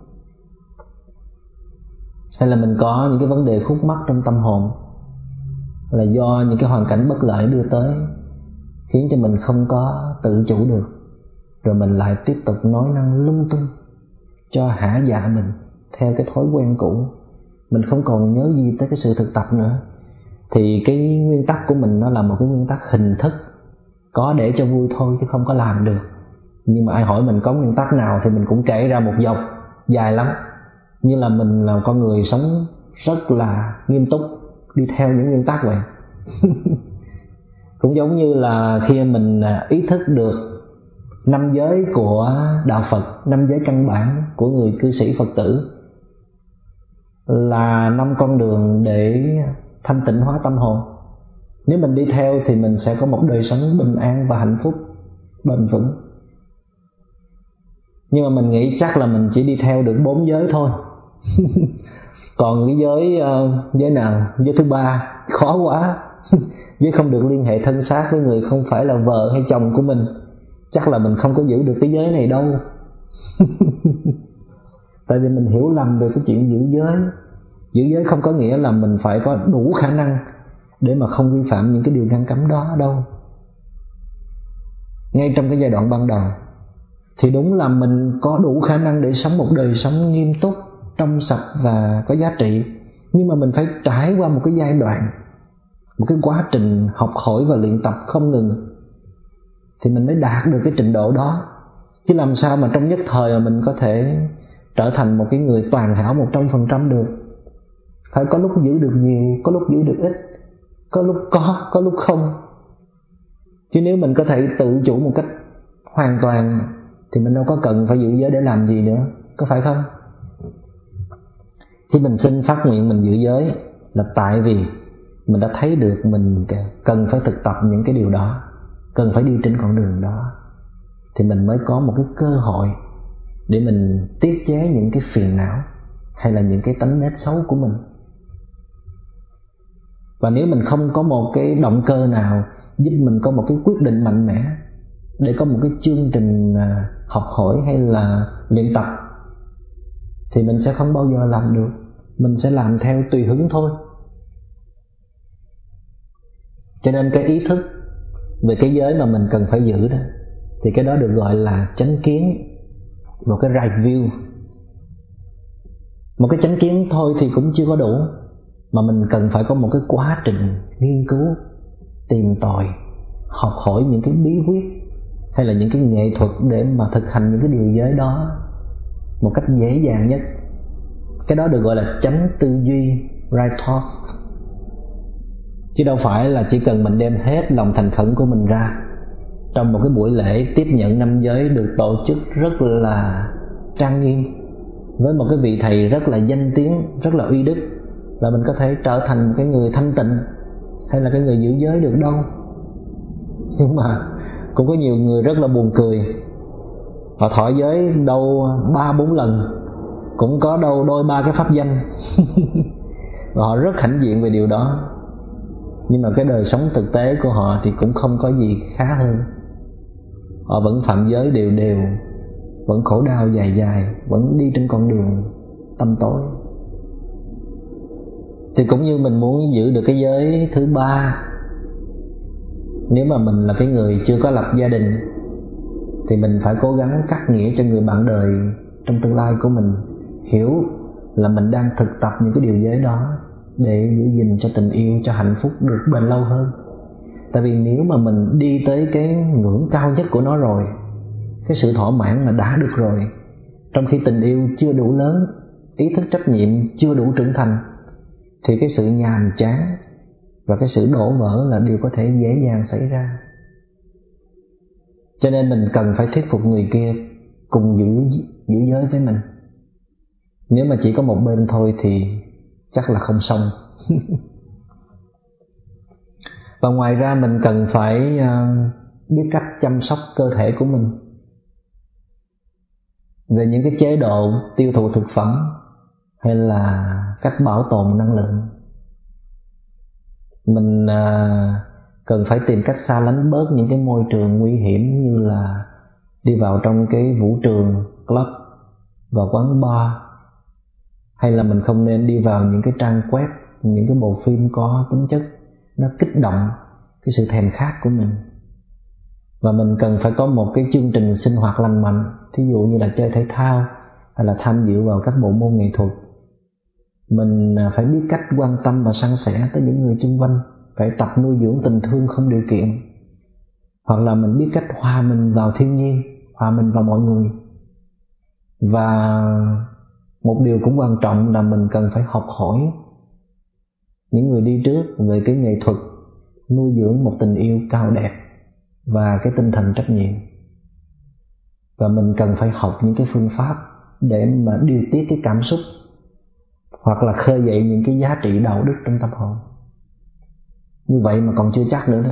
hay là mình có những cái vấn đề khúc mắc trong tâm hồn, là do những cái hoàn cảnh bất lợi đưa tới, khiến cho mình không có tự chủ được, rồi mình lại tiếp tục nói năng lung tung cho hả dạ mình theo cái thói quen cũ. Mình không còn nhớ gì tới cái sự thực tập nữa. Thì cái nguyên tắc của mình nó là một cái nguyên tắc hình thức, có để cho vui thôi chứ không có làm được. Nhưng mà ai hỏi mình có nguyên tắc nào thì mình cũng kể ra một dòng dài lắm. Như là mình là con người sống rất là nghiêm túc, đi theo những nguyên tắc vậy. Cũng giống như là khi mình ý thức được năm giới của Đạo Phật, năm giới căn bản của người cư sĩ Phật tử, là năm con đường để thanh tịnh hóa tâm hồn. Nếu mình đi theo thì mình sẽ có một đời sống bình an và hạnh phúc bền vững. Nhưng mà mình nghĩ chắc là mình chỉ đi theo được bốn giới thôi. Còn cái giới uh, giới nào? Giới thứ ba khó quá. Giới không được liên hệ thân xác với người không phải là vợ hay chồng của mình. Chắc là mình không có giữ được cái giới này đâu. Tại vì mình hiểu lầm về cái chuyện giữ giới. Giữ giới không có nghĩa là mình phải có đủ khả năng để mà không vi phạm những cái điều ngăn cấm đó đâu. Ngay trong cái giai đoạn ban đầu thì đúng là mình có đủ khả năng để sống một đời sống nghiêm túc, trong sạch và có giá trị. Nhưng mà mình phải trải qua một cái giai đoạn, một cái quá trình học hỏi và luyện tập không ngừng, thì mình mới đạt được cái trình độ đó. Chứ làm sao mà trong nhất thời mà mình có thể trở thành một cái người toàn hảo một trăm phần trăm được. Phải có lúc giữ được nhiều, có lúc giữ được ít, có lúc có, có lúc không. Chứ nếu mình có thể tự chủ một cách hoàn toàn thì mình đâu có cần phải giữ giới để làm gì nữa, có phải không? Khi mình xin phát nguyện mình giữ giới là tại vì mình đã thấy được mình cần phải thực tập những cái điều đó, cần phải đi trên con đường đó, thì mình mới có một cái cơ hội để mình tiết chế những cái phiền não hay là những cái tánh nết xấu của mình. Và nếu mình không có một cái động cơ nào giúp mình có một cái quyết định mạnh mẽ để có một cái chương trình học hỏi hay là luyện tập, thì mình sẽ không bao giờ làm được. Mình sẽ làm theo tùy hứng thôi. Cho nên cái ý thức về cái giới mà mình cần phải giữ đó, thì cái đó được gọi là chánh kiến, một cái right view. Một cái chánh kiến thôi thì cũng chưa có đủ, mà mình cần phải có một cái quá trình nghiên cứu, tìm tòi, học hỏi những cái bí quyết hay là những cái nghệ thuật để mà thực hành những cái điều giới đó một cách dễ dàng nhất. Cái đó được gọi là chánh tư duy, right thought. Chứ đâu phải là chỉ cần mình đem hết lòng thành khẩn của mình ra trong một cái buổi lễ tiếp nhận năm giới được tổ chức rất là trang nghiêm với một cái vị thầy rất là danh tiếng, rất là uy đức, là mình có thể trở thành một cái người thanh tịnh hay là cái người giữ giới được đâu. Nhưng mà cũng có nhiều người rất là buồn cười, họ thọ giới đâu ba bốn lần, cũng có đâu đôi ba cái pháp danh và họ rất hãnh diện về điều đó. Nhưng mà cái đời sống thực tế của họ thì cũng không có gì khá hơn. Họ vẫn phạm giới đều đều, vẫn khổ đau dài dài, vẫn đi trên con đường tăm tối. Thì cũng như mình muốn giữ được cái giới thứ ba, nếu mà mình là cái người chưa có lập gia đình thì mình phải cố gắng cắt nghĩa cho người bạn đời trong tương lai của mình hiểu là mình đang thực tập những cái điều giới đó để giữ gìn cho tình yêu, cho hạnh phúc được bền lâu hơn. Tại vì nếu mà mình đi tới cái ngưỡng cao nhất của nó rồi, cái sự thỏa mãn là đã được rồi, trong khi tình yêu chưa đủ lớn, ý thức trách nhiệm chưa đủ trưởng thành, thì cái sự nhàm chán và cái sự đổ vỡ là điều có thể dễ dàng xảy ra. Cho nên mình cần phải thuyết phục người kia cùng giữ, giữ giới với mình. Nếu mà chỉ có một bên thôi thì chắc là không xong. Và ngoài ra mình cần phải uh, biết cách chăm sóc cơ thể của mình, về những cái chế độ tiêu thụ thực phẩm hay là cách bảo tồn năng lượng. Mình uh, cần phải tìm cách xa lánh bớt những cái môi trường nguy hiểm, như là đi vào trong cái vũ trường, club và quán bar, hay là mình không nên đi vào những cái trang web, những cái bộ phim có tính chất nó kích động cái sự thèm khát của mình. Và mình cần phải có một cái chương trình sinh hoạt lành mạnh, thí dụ như là chơi thể thao hay là tham dự vào các bộ môn nghệ thuật. Mình phải biết cách quan tâm và san sẻ tới những người xung quanh, phải tập nuôi dưỡng tình thương không điều kiện. Hoặc là mình biết cách hòa mình vào thiên nhiên, hòa mình vào mọi người. Và một điều cũng quan trọng là mình cần phải học hỏi những người đi trước về cái nghệ thuật nuôi dưỡng một tình yêu cao đẹp và cái tinh thần trách nhiệm. Và mình cần phải học những cái phương pháp để mà điều tiết cái cảm xúc, hoặc là khơi dậy những cái giá trị đạo đức trong tâm hồn. Như vậy mà còn chưa chắc nữa đó.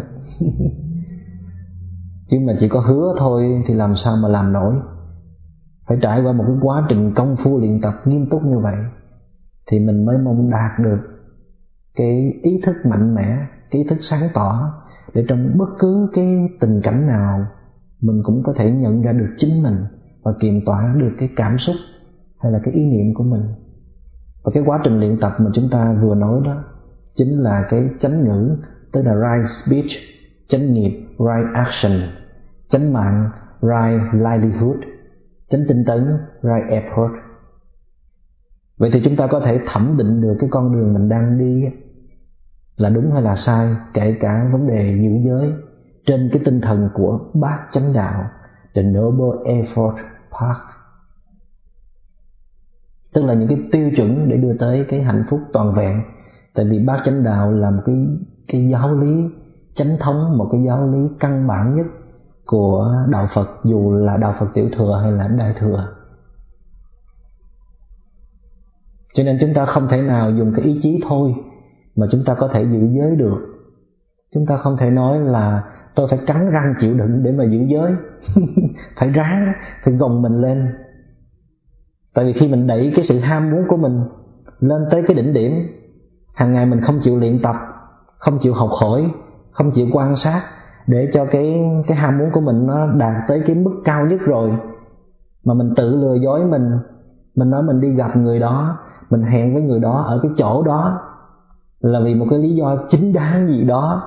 Chứ mà chỉ có hứa thôi thì làm sao mà làm nổi. Phải trải qua một cái quá trình công phu luyện tập nghiêm túc như vậy thì mình mới mong đạt được cái ý thức mạnh mẽ, cái ý thức sáng tỏ, để trong bất cứ cái tình cảnh nào mình cũng có thể nhận ra được chính mình và kiềm tỏa được cái cảm xúc hay là cái ý niệm của mình. Và cái quá trình luyện tập mà chúng ta vừa nói đó chính là cái chánh ngữ, tức là right speech, chánh nghiệp, right action, chánh mạng, right livelihood, chánh tinh tấn, right effort. Vậy thì chúng ta có thể thẩm định được cái con đường mình đang đi là đúng hay là sai, kể cả vấn đề giữ giới, trên cái tinh thần của bát chánh đạo, the noble effort path, tức là những cái tiêu chuẩn để đưa tới cái hạnh phúc toàn vẹn. Tại vì bát chánh đạo là một cái cái giáo lý chánh thống, một cái giáo lý căn bản nhất của đạo Phật, dù là đạo Phật tiểu thừa hay là đại thừa. Cho nên chúng ta không thể nào dùng cái ý chí thôi mà chúng ta có thể giữ giới được. Chúng ta không thể nói là tôi phải cắn răng chịu đựng để mà giữ giới. Phải ráng, phải gồng mình lên. Tại vì khi mình đẩy cái sự ham muốn của mình lên tới cái đỉnh điểm, hàng ngày mình không chịu luyện tập, không chịu học hỏi, không chịu quan sát để cho cái, cái ham muốn của mình nó đạt tới cái mức cao nhất rồi, mà mình tự lừa dối mình. Mình nói mình đi gặp người đó, mình hẹn với người đó ở cái chỗ đó là vì một cái lý do chính đáng gì đó,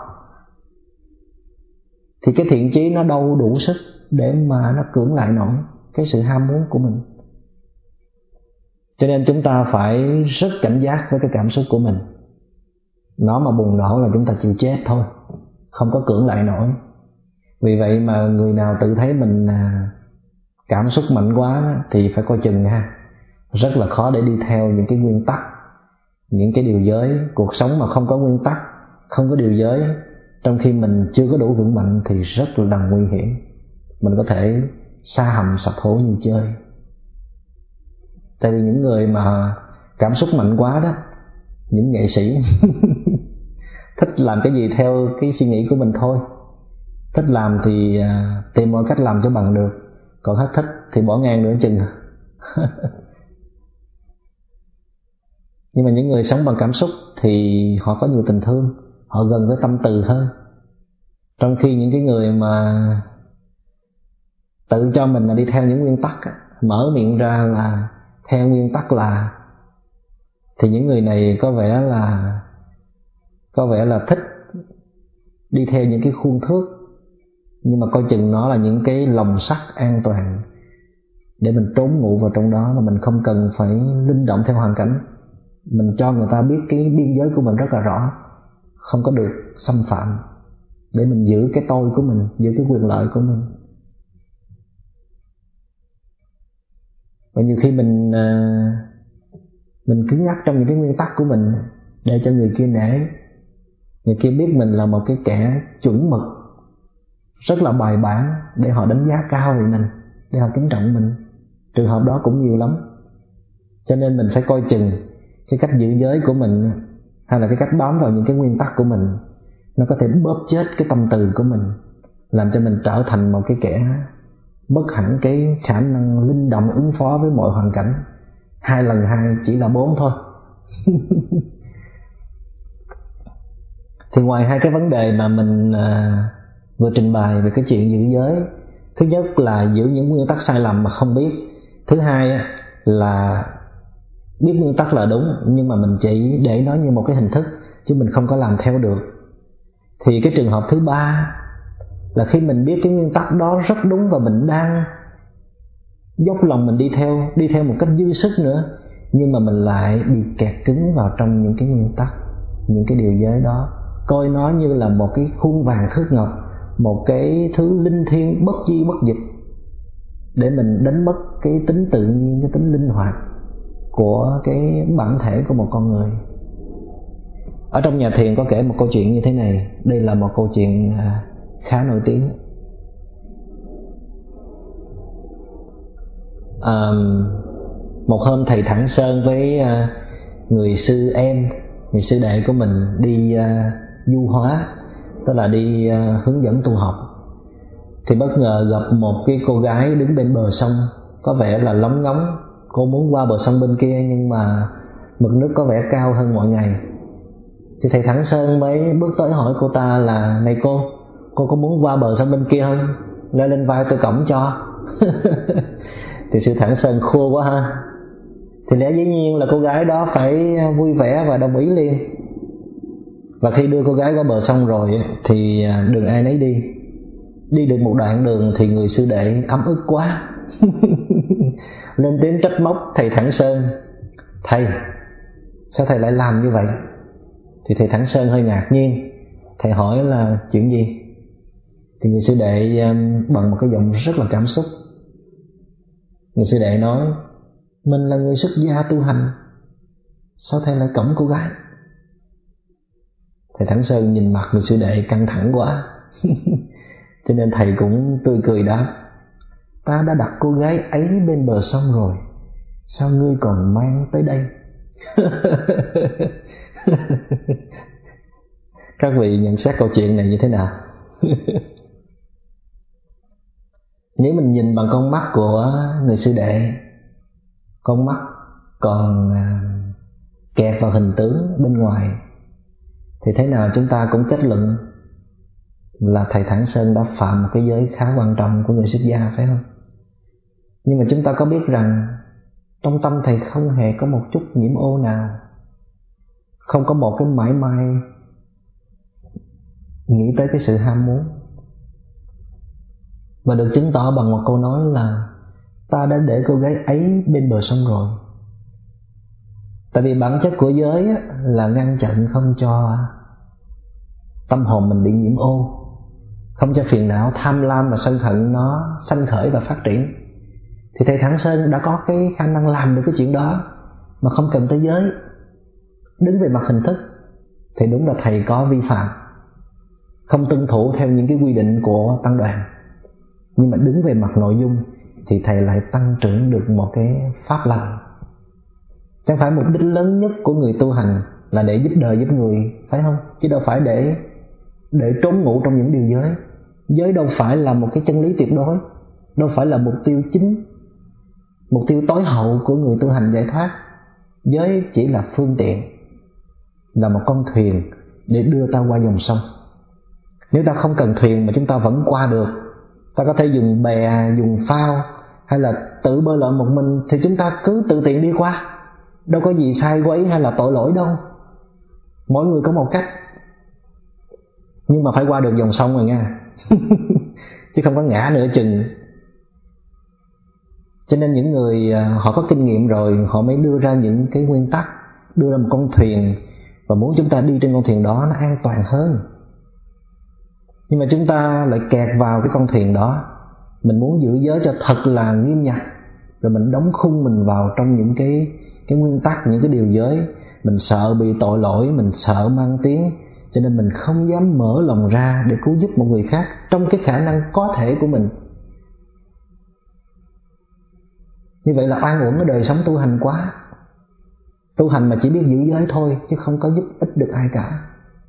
thì cái thiện chí nó đâu đủ sức để mà nó cưỡng lại nổi cái sự ham muốn của mình. Cho nên chúng ta phải rất cảnh giác với cái cảm xúc của mình. Nó mà bùng nổ là chúng ta chịu chết thôi, không có cưỡng lại nổi. Vì vậy mà người nào tự thấy mình cảm xúc mạnh quá thì phải coi chừng ha. Rất là khó để đi theo những cái nguyên tắc, những cái điều giới. Cuộc sống mà không có nguyên tắc, không có điều giới, trong khi mình chưa có đủ vững mạnh thì rất là nguy hiểm. Mình có thể sa hầm sập hố như chơi. Tại vì những người mà cảm xúc mạnh quá đó, những nghệ sĩ thích làm cái gì theo cái suy nghĩ của mình thôi. Thích làm thì tìm mọi cách làm cho bằng được, còn hết thích thì bỏ ngang nửa chừng. Nhưng mà những người sống bằng cảm xúc thì họ có nhiều tình thương, họ gần với tâm từ hơn. Trong khi những cái người mà tự cho mình là đi theo những nguyên tắc, mở miệng ra là theo nguyên tắc là, thì những người này có vẻ là có vẻ là thích đi theo những cái khuôn thước, nhưng mà coi chừng nó là những cái lồng sắt an toàn để mình trốn ngụ vào trong đó, mà mình không cần phải linh động theo hoàn cảnh. Mình cho người ta biết cái biên giới của mình rất là rõ, không có được xâm phạm, để mình giữ cái tôi của mình, giữ cái quyền lợi của mình. Và nhiều khi mình mình cứng nhắc trong những cái nguyên tắc của mình để cho người kia nể, người kia biết mình là một cái kẻ chuẩn mực, rất là bài bản, để họ đánh giá cao về mình, để họ kính trọng mình. Trường hợp đó cũng nhiều lắm. Cho nên mình phải coi chừng cái cách giữ giới của mình, hay là cái cách bám vào những cái nguyên tắc của mình, nó có thể bóp chết cái tâm từ của mình, làm cho mình trở thành một cái kẻ mất hẳn cái khả năng linh động ứng phó với mọi hoàn cảnh. Hai lần hai chỉ là bốn thôi. Thì ngoài hai cái vấn đề mà mình à, vừa trình bày về cái chuyện giữ giới, thứ nhất là giữ những nguyên tắc sai lầm mà không biết. Thứ hai là biết nguyên tắc là đúng, nhưng mà mình chỉ để nó như một cái hình thức, chứ mình không có làm theo được. Thì cái trường hợp thứ ba là khi mình biết cái nguyên tắc đó rất đúng và mình đang dốc lòng mình đi theo, đi theo một cách dư sức nữa, nhưng mà mình lại bị kẹt cứng vào trong những cái nguyên tắc, những cái điều giới đó, coi nó như là một cái khuôn vàng thước ngọc, một cái thứ linh thiêng bất di bất dịch, để mình đánh mất cái tính tự nhiên, cái tính linh hoạt của cái bản thể của một con người. Ở trong nhà thiền có kể một câu chuyện như thế này. Đây là một câu chuyện khá nổi tiếng. à, Một hôm thầy Thẳng Sơn với người sư em, người sư đệ của mình đi du hóa, tức là đi hướng dẫn tu học. Thì bất ngờ gặp một cái cô gái đứng bên bờ sông, có vẻ là lóng ngóng. Cô muốn qua bờ sông bên kia, nhưng mà mực nước có vẻ cao hơn mọi ngày. Thì thầy Thắng Sơn mới bước tới hỏi cô ta là: này cô, cô có muốn qua bờ sang bên kia không? Leo lên vai tôi cõng cho. Thì sư Thắng Sơn khua quá ha. Thì lẽ dĩ nhiên là cô gái đó phải vui vẻ và đồng ý liền. Và khi đưa cô gái qua bờ sông rồi thì đường ai nấy đi. Đi được một đoạn đường thì người sư đệ ấm ức quá. Lên tiếng trách móc thầy Thắng Sơn: thầy, sao thầy lại làm như vậy? Thì thầy Thắng Sơn hơi ngạc nhiên. Thầy hỏi là chuyện gì? Thì người sư đệ bằng một cái giọng rất là cảm xúc, người sư đệ nói: mình là người xuất gia tu hành, sao thầy lại cõng cô gái? Thầy Thắng Sơn nhìn mặt người sư đệ căng thẳng quá. Cho nên thầy cũng tươi cười đáp: ta đã đặt cô gái ấy bên bờ sông rồi, sao ngươi còn mang tới đây? Các vị nhận xét câu chuyện này như thế nào? Nếu mình nhìn bằng con mắt của người sư đệ, con mắt còn à, kẹt vào hình tướng bên ngoài, thì thế nào chúng ta cũng kết luận là thầy Thắng Sơn đã phạm một cái giới khá quan trọng của người xuất gia, phải không? Nhưng mà chúng ta có biết rằng trong tâm thầy không hề có một chút nhiễm ô nào, không có một cái mãi may nghĩ tới cái sự ham muốn. Và được chứng tỏ bằng một câu nói là: ta đã để cô gái ấy bên bờ sông rồi. Tại vì bản chất của giới là ngăn chặn không cho tâm hồn mình bị nhiễm ô, không cho phiền não, tham lam và sân hận nó sanh khởi và phát triển. Thì thầy Thắng Sơn đã có cái khả năng làm được cái chuyện đó mà không cần tới giới. Đứng về mặt hình thức thì đúng là thầy có vi phạm, không tuân thủ theo những cái quy định của tăng đoàn. Nhưng mà đứng về mặt nội dung thì thầy lại tăng trưởng được một cái pháp lành. Chẳng phải mục đích lớn nhất của người tu hành là để giúp đời giúp người, phải không? Chứ đâu phải để để trốn ngụ trong những điều giới. Giới đâu phải là một cái chân lý tuyệt đối, đâu phải là mục tiêu chính, mục tiêu tối hậu của người tu hành giải thoát. Giới chỉ là phương tiện, là một con thuyền để đưa ta qua dòng sông. Nếu ta không cần thuyền mà chúng ta vẫn qua được, ta có thể dùng bè, dùng phao hay là tự bơi lội một mình, thì chúng ta cứ tự tiện đi qua. Đâu có gì sai quấy hay là tội lỗi đâu. Mỗi người có một cách, nhưng mà phải qua được dòng sông rồi nha. Chứ không có ngã nửa chừng. Cho nên những người họ có kinh nghiệm rồi, họ mới đưa ra những cái nguyên tắc, đưa ra một con thuyền và muốn chúng ta đi trên con thuyền đó nó an toàn hơn. Nhưng mà chúng ta lại kẹt vào cái con thuyền đó. Mình muốn giữ giới cho thật là nghiêm ngặt, rồi mình đóng khung mình vào trong những cái, cái nguyên tắc, những cái điều giới. Mình sợ bị tội lỗi, mình sợ mang tiếng, cho nên mình không dám mở lòng ra để cứu giúp một người khác trong cái khả năng có thể của mình. Như vậy là oan uổng ở đời sống tu hành quá. Tu hành mà chỉ biết giữ giới thôi, chứ không có giúp ích được ai cả.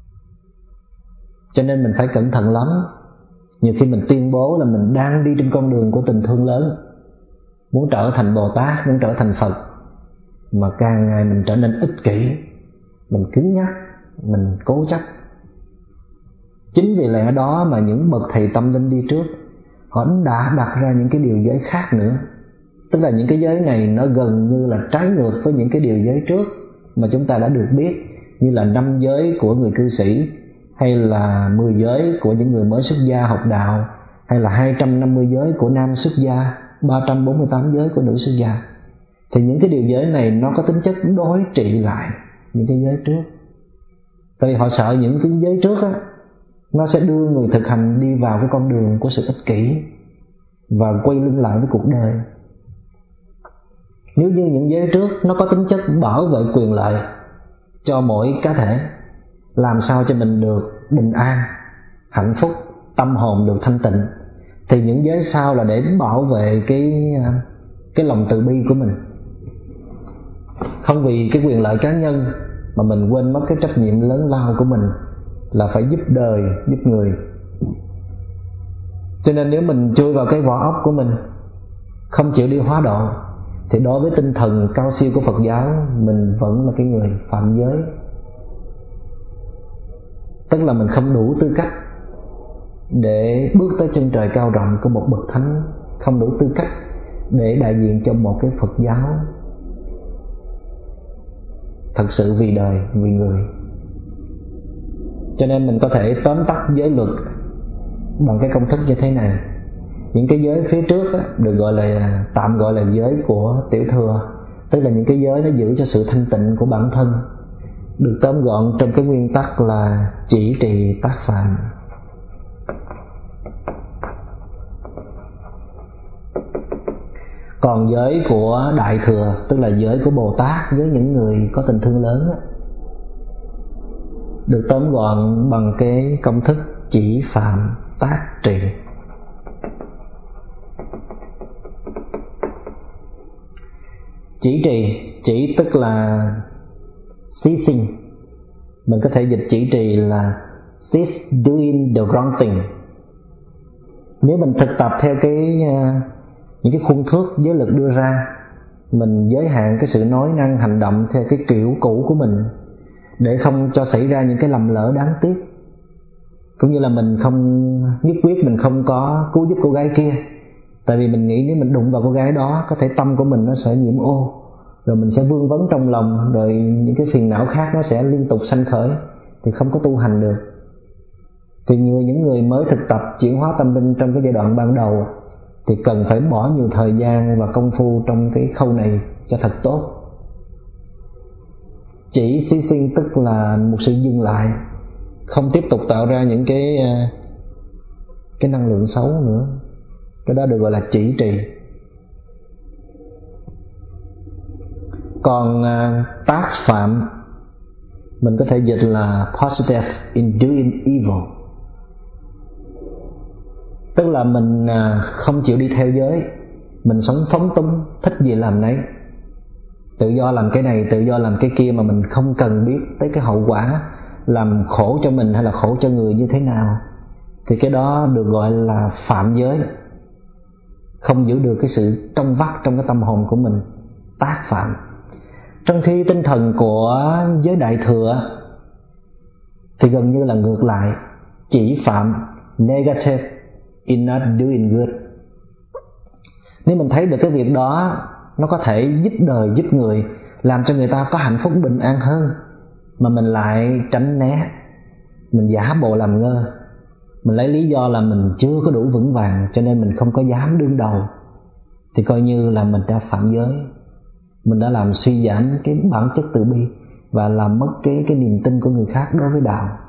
Cho nên mình phải cẩn thận lắm. Nhiều khi mình tuyên bố là mình đang đi trên con đường của tình thương lớn, muốn trở thành Bồ Tát, muốn trở thành Phật, mà càng ngày mình trở nên ích kỷ, mình cứng nhắc, mình cố chấp. Chính vì lẽ đó mà những bậc thầy tâm linh đi trước, họ đã đặt ra những cái điều giới khác nữa. Tức là những cái giới này nó gần như là trái ngược với những cái điều giới trước mà chúng ta đã được biết, như là năm giới của người cư sĩ, hay là mười giới của những người mới xuất gia học đạo, hay là hai trăm năm mươi giới của nam xuất gia, ba trăm bốn mươi tám giới của nữ xuất gia. Thì những cái điều giới này nó có tính chất đối trị lại những cái giới trước. Tại vì họ sợ những cái giới trước á, nó sẽ đưa người thực hành đi vào cái con đường của sự ích kỷ và quay lưng lại với cuộc đời. Nếu như những giới trước nó có tính chất bảo vệ quyền lợi cho mỗi cá thể, làm sao cho mình được bình an, hạnh phúc, tâm hồn được thanh tịnh, thì những giới sau là để bảo vệ cái, cái lòng từ bi của mình. Không vì cái quyền lợi cá nhân mà mình quên mất cái trách nhiệm lớn lao của mình là phải giúp đời, giúp người. Cho nên nếu mình chui vào cái vỏ ốc của mình, không chịu đi hóa độ, thì đối với tinh thần cao siêu của Phật giáo, mình vẫn là cái người phạm giới. Tức là mình không đủ tư cách để bước tới chân trời cao rộng của một bậc thánh, không đủ tư cách để đại diện cho một cái Phật giáo thật sự vì đời, vì người. Cho nên mình có thể tóm tắt giới luật bằng cái công thức như thế này. Những cái giới phía trước á, được gọi là tạm gọi là giới của tiểu thừa, tức là những cái giới nó giữ cho sự thanh tịnh của bản thân, được tóm gọn trong cái nguyên tắc là chỉ trì tác phạm. Còn giới của đại thừa, tức là giới của Bồ Tát với những người có tình thương lớn á, được tóm gọn bằng cái công thức chỉ phạm tác trì. Chỉ trì, chỉ tức là ceasing. Mình có thể dịch chỉ trì là cease doing the wrong thing. Nếu mình thực tập theo cái những cái khuôn thước giới luật đưa ra, mình giới hạn cái sự nói năng hành động theo cái kiểu cũ của mình để không cho xảy ra những cái lầm lỡ đáng tiếc. Cũng như là mình không nhất quyết mình không có cứu giúp cô gái kia, tại vì mình nghĩ nếu mình đụng vào cô gái đó, có thể tâm của mình nó sẽ nhiễm ô, rồi mình sẽ vương vấn trong lòng, rồi những cái phiền não khác nó sẽ liên tục sanh khởi, thì không có tu hành được. Thì như những người mới thực tập chuyển hóa tâm linh trong cái giai đoạn ban đầu thì cần phải bỏ nhiều thời gian và công phu trong cái khâu này cho thật tốt. Chỉ ceasing tức là một sự dừng lại, không tiếp tục tạo ra những cái cái năng lượng xấu nữa. Cái đó được gọi là chỉ trì. Còn uh, tác phạm mình có thể dịch là positive in doing evil. Tức là mình uh, không chịu đi theo giới, mình sống phóng túng, thích gì làm nấy, tự do làm cái này, tự do làm cái kia, mà mình không cần biết tới cái hậu quả làm khổ cho mình hay là khổ cho người như thế nào. Thì cái đó được gọi là phạm giới, không giữ được cái sự trong vắt trong cái tâm hồn của mình, tác phạm. Trong khi tinh thần của giới đại thừa thì gần như là ngược lại, chỉ phạm, negative in not doing good. Nếu mình thấy được cái việc đó nó có thể giúp đời giúp người, làm cho người ta có hạnh phúc bình an hơn, mà mình lại tránh né, mình giả bộ làm ngơ, mình lấy lý do là mình chưa có đủ vững vàng cho nên mình không có dám đương đầu, thì coi như là mình đã phạm giới. Mình đã làm suy giảm cái bản chất từ bi và làm mất cái, cái niềm tin của người khác đối với đạo.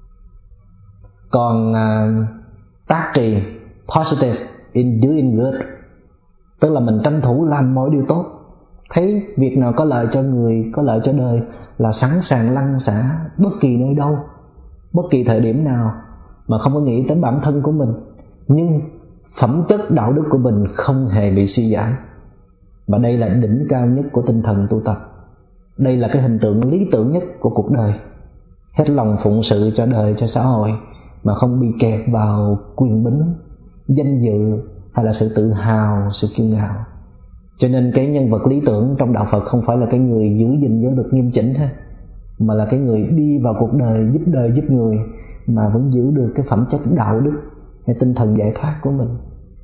Còn uh, tác trì, positive in doing good, tức là mình tranh thủ làm mọi điều tốt, thấy việc nào có lợi cho người, có lợi cho đời là sẵn sàng lăn xả bất kỳ nơi đâu, bất kỳ thời điểm nào, mà không có nghĩ tới bản thân của mình. Nhưng phẩm chất đạo đức của mình không hề bị suy giảm. Và đây là đỉnh cao nhất của tinh thần tu tập. Đây là cái hình tượng lý tưởng nhất của cuộc đời. Hết lòng phụng sự cho đời, cho xã hội, mà không bị kẹt vào quyền bính, danh dự hay là sự tự hào, sự kiêu ngạo. Cho nên cái nhân vật lý tưởng trong đạo Phật không phải là cái người giữ gìn giới luật nghiêm chỉnh thôi, mà là cái người đi vào cuộc đời, giúp đời giúp người, mà vẫn giữ được cái phẩm chất đạo đức hay tinh thần giải thoát của mình.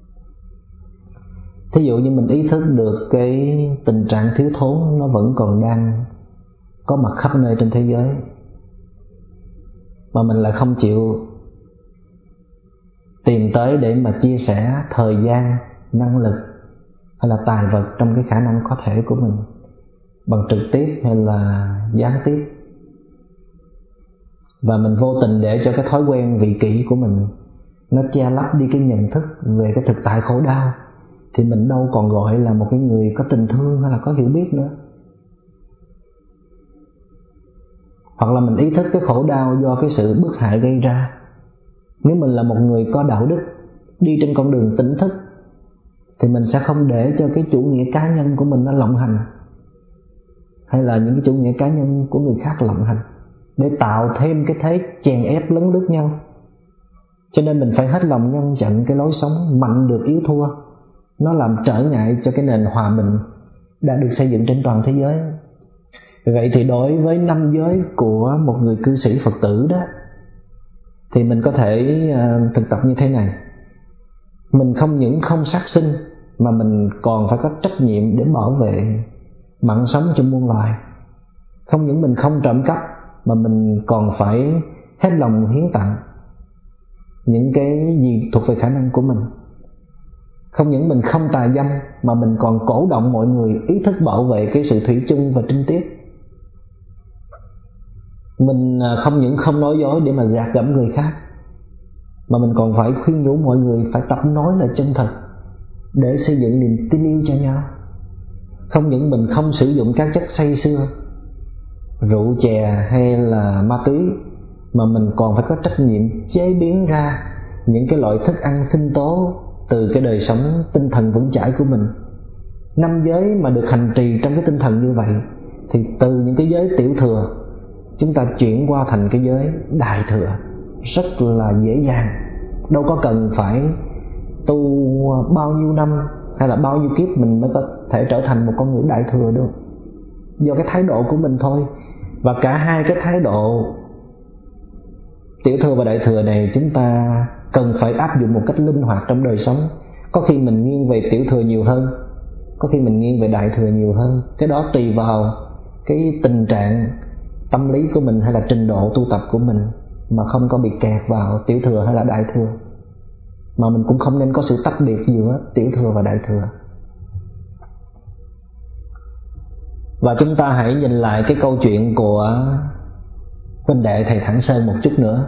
Thí dụ như mình ý thức được cái tình trạng thiếu thốn nó vẫn còn đang có mặt khắp nơi trên thế giới, mà mình lại không chịu tìm tới để mà chia sẻ thời gian, năng lực hay là tài vật trong cái khả năng có thể của mình, bằng trực tiếp hay là gián tiếp, và mình vô tình để cho cái thói quen vị kỷ của mình nó che lấp đi cái nhận thức về cái thực tại khổ đau, thì mình đâu còn gọi là một cái người có tình thương hay là có hiểu biết nữa. Hoặc là mình ý thức cái khổ đau do cái sự bức hại gây ra. Nếu mình là một người có đạo đức, đi trên con đường tỉnh thức, thì mình sẽ không để cho cái chủ nghĩa cá nhân của mình nó lộng hành, hay là những cái chủ nghĩa cá nhân của người khác lộng hành, để tạo thêm cái thế chèn ép lấn lướt nhau. Cho nên mình phải hết lòng ngăn chặn cái lối sống mạnh được yếu thua. Nó làm trở ngại cho cái nền hòa bình, đã được xây dựng trên toàn thế giới. Vậy thì đối với năm giới của một người cư sĩ Phật tử đó, thì mình có thể uh, thực tập như thế này. Mình không những không sát sinh, mà mình còn phải có trách nhiệm để bảo vệ mạng sống cho muôn loài. Không những mình không trộm cắp, mà mình còn phải hết lòng hiến tặng những cái gì thuộc về khả năng của mình. Không những mình không tà dâm, mà mình còn cổ động mọi người ý thức bảo vệ cái sự thủy chung và trinh tiết. Mình không những không nói dối để mà gạt gẫm người khác, mà mình còn phải khuyên nhủ mọi người phải tập nói là chân thật để xây dựng niềm tin yêu cho nhau. Không những mình không sử dụng các chất say sưa, rượu chè hay là ma túy, mà mình còn phải có trách nhiệm chế biến ra những cái loại thức ăn sinh tố từ cái đời sống tinh thần vững chãi của mình. Năm giới mà được hành trì trong cái tinh thần như vậy, thì từ những cái giới tiểu thừa chúng ta chuyển qua thành cái giới đại thừa rất là dễ dàng. Đâu có cần phải tu bao nhiêu năm hay là bao nhiêu kiếp mình mới có thể trở thành một con người đại thừa được. Do cái thái độ của mình thôi. Và cả hai cái thái độ tiểu thừa và đại thừa này chúng ta cần phải áp dụng một cách linh hoạt trong đời sống. Có khi mình nghiêng về tiểu thừa nhiều hơn, có khi mình nghiêng về đại thừa nhiều hơn. Cái đó tùy vào cái tình trạng tâm lý của mình hay là trình độ tu tập của mình, mà không có bị kẹt vào tiểu thừa hay là đại thừa. Mà mình cũng không nên có sự tách biệt giữa tiểu thừa và đại thừa. Và chúng ta hãy nhìn lại cái câu chuyện của huynh đệ thầy Thẳng Sơn một chút nữa.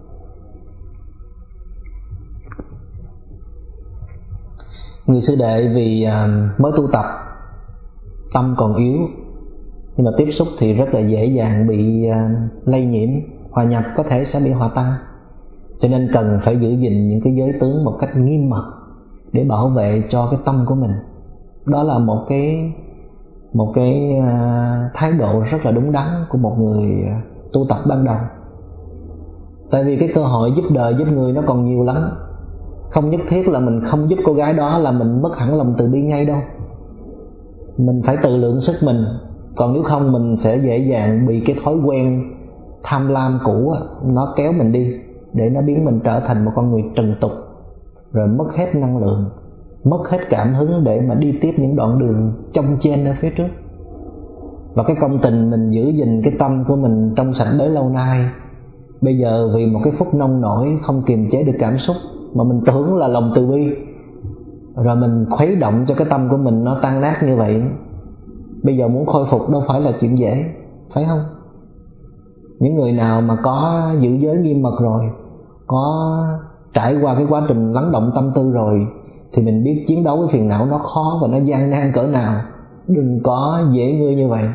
Người sư đệ vì mới tu tập, tâm còn yếu, nhưng mà tiếp xúc thì rất là dễ dàng bị lây nhiễm, hòa nhập có thể sẽ bị hòa tan. Cho nên cần phải giữ gìn những cái giới tướng một cách nghiêm mật để bảo vệ cho cái tâm của mình. Đó là một cái một cái thái độ rất là đúng đắn của một người tu tập ban đầu. Tại vì cái cơ hội giúp đời giúp người nó còn nhiều lắm. Không nhất thiết là mình không giúp cô gái đó là mình mất hẳn lòng từ bi ngay đâu. Mình phải tự lượng sức mình. Còn nếu không mình sẽ dễ dàng bị cái thói quen tham lam cũ nó kéo mình đi, để nó biến mình trở thành một con người trần tục, rồi mất hết năng lượng, mất hết cảm hứng để mà đi tiếp những đoạn đường chông trên ở phía trước. Và cái công tình mình giữ gìn cái tâm của mình trong sạch bấy lâu nay, bây giờ vì một cái phút nông nổi không kiềm chế được cảm xúc mà mình tưởng là lòng từ bi, rồi mình khuấy động cho cái tâm của mình nó tan nát như vậy. Bây giờ muốn khôi phục đâu phải là chuyện dễ, phải không? Những người nào mà có giữ giới nghiêm mật rồi, có trải qua cái quá trình lắng động tâm tư rồi, thì mình biết chiến đấu với phiền não nó khó và nó gian nan cỡ nào. Đừng có dễ ngươi như vậy.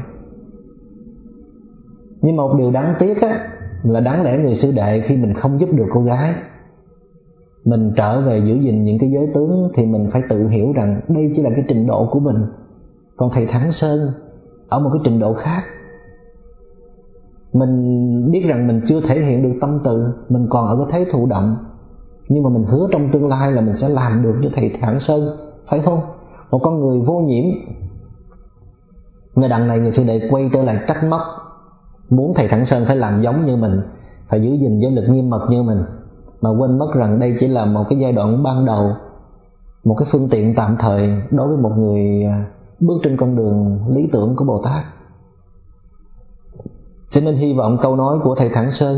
Nhưng một điều đáng tiếc á, là đáng lẽ người sư đệ khi mình không giúp được cô gái, mình trở về giữ gìn những cái giới tướng, thì mình phải tự hiểu rằng đây chỉ là cái trình độ của mình. Còn thầy Thắng Sơn ở một cái trình độ khác. Mình biết rằng mình chưa thể hiện được tâm từ, mình còn ở cái thế thụ động, nhưng mà mình hứa trong tương lai là mình sẽ làm được như thầy Thắng Sơn, phải không? Một con người vô nhiễm. Người đằng này người sư đệ quay trở lại trách móc, muốn thầy Thắng Sơn phải làm giống như mình, phải giữ gìn giới lực nghiêm mật như mình, mà quên mất rằng đây chỉ là một cái giai đoạn ban đầu, một cái phương tiện tạm thời đối với một người bước trên con đường lý tưởng của Bồ Tát. Cho nên hy vọng câu nói của thầy Thắng Sơn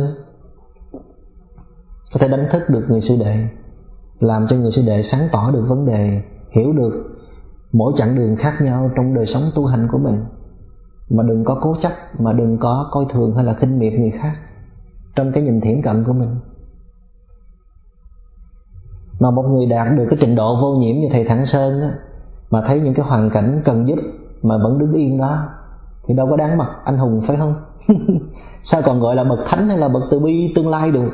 có thể đánh thức được người sư đệ, làm cho người sư đệ sáng tỏ được vấn đề, hiểu được mỗi chặng đường khác nhau trong đời sống tu hành của mình. Mà đừng có cố chấp, mà đừng có coi thường hay là khinh miệt người khác trong cái nhìn thiển cận của mình. Mà một người đạt được cái trình độ vô nhiễm như thầy Thắng Sơn á, mà thấy những cái hoàn cảnh cần giúp mà vẫn đứng yên đó, thì đâu có đáng mặt anh hùng, phải không? Sao còn gọi là bậc thánh hay là bậc từ bi tương lai được?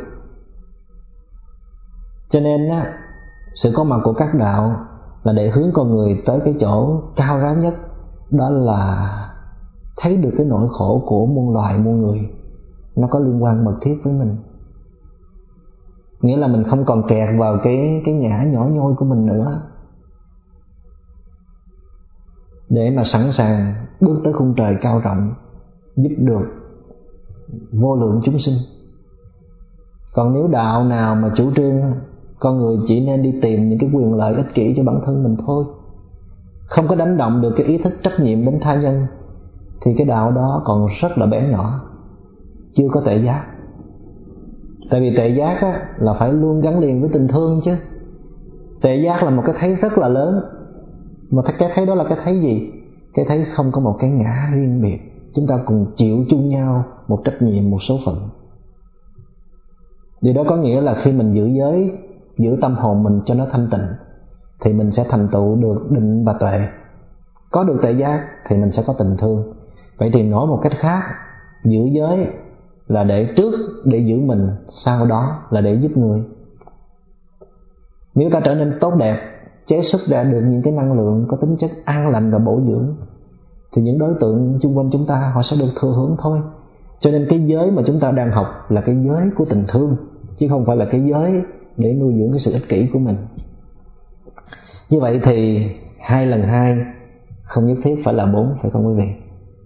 Cho nên á, sự có mặt của các đạo là để hướng con người tới cái chỗ cao ráo nhất, đó là thấy được cái nỗi khổ của muôn loài muôn người, nó có liên quan mật thiết với mình. Nghĩa là mình không còn kẹt vào cái, cái ngã nhỏ nhoi của mình nữa. để mà sẵn sàng bước tới khung trời cao rộng, giúp được vô lượng chúng sinh. Còn nếu đạo nào mà chủ trương con người chỉ nên đi tìm những cái quyền lợi ích kỷ cho bản thân mình thôi, không có đánh động được cái ý thức trách nhiệm đến tha nhân, thì cái đạo đó còn rất là bé nhỏ, chưa có tệ giác. Tại vì tệ giác á, là phải luôn gắn liền với tình thương chứ. Tệ giác là một cái thấy rất là lớn, mà cái thấy đó là cái thấy gì? Cái thấy không có một cái ngã riêng biệt, chúng ta cùng chịu chung nhau một trách nhiệm, một số phận. Điều đó có nghĩa là khi mình giữ giới, giữ tâm hồn mình cho nó thanh tịnh, thì mình sẽ thành tựu được định và tuệ. Có được tệ giác thì mình sẽ có tình thương. Vậy thì nói một cách khác, giữ giới là để trước để giữ mình, sau đó là để giúp người. Nếu ta trở nên tốt đẹp, chế xuất ra được những cái năng lượng có tính chất an lành và bổ dưỡng, thì những đối tượng xung quanh chúng ta họ sẽ được thừa hưởng thôi. Cho nên cái giới mà chúng ta đang học là cái giới của tình thương, chứ không phải là cái giới để nuôi dưỡng cái sự ích kỷ của mình. Như vậy thì hai lần hai không nhất thiết phải là bốn, phải không quý vị?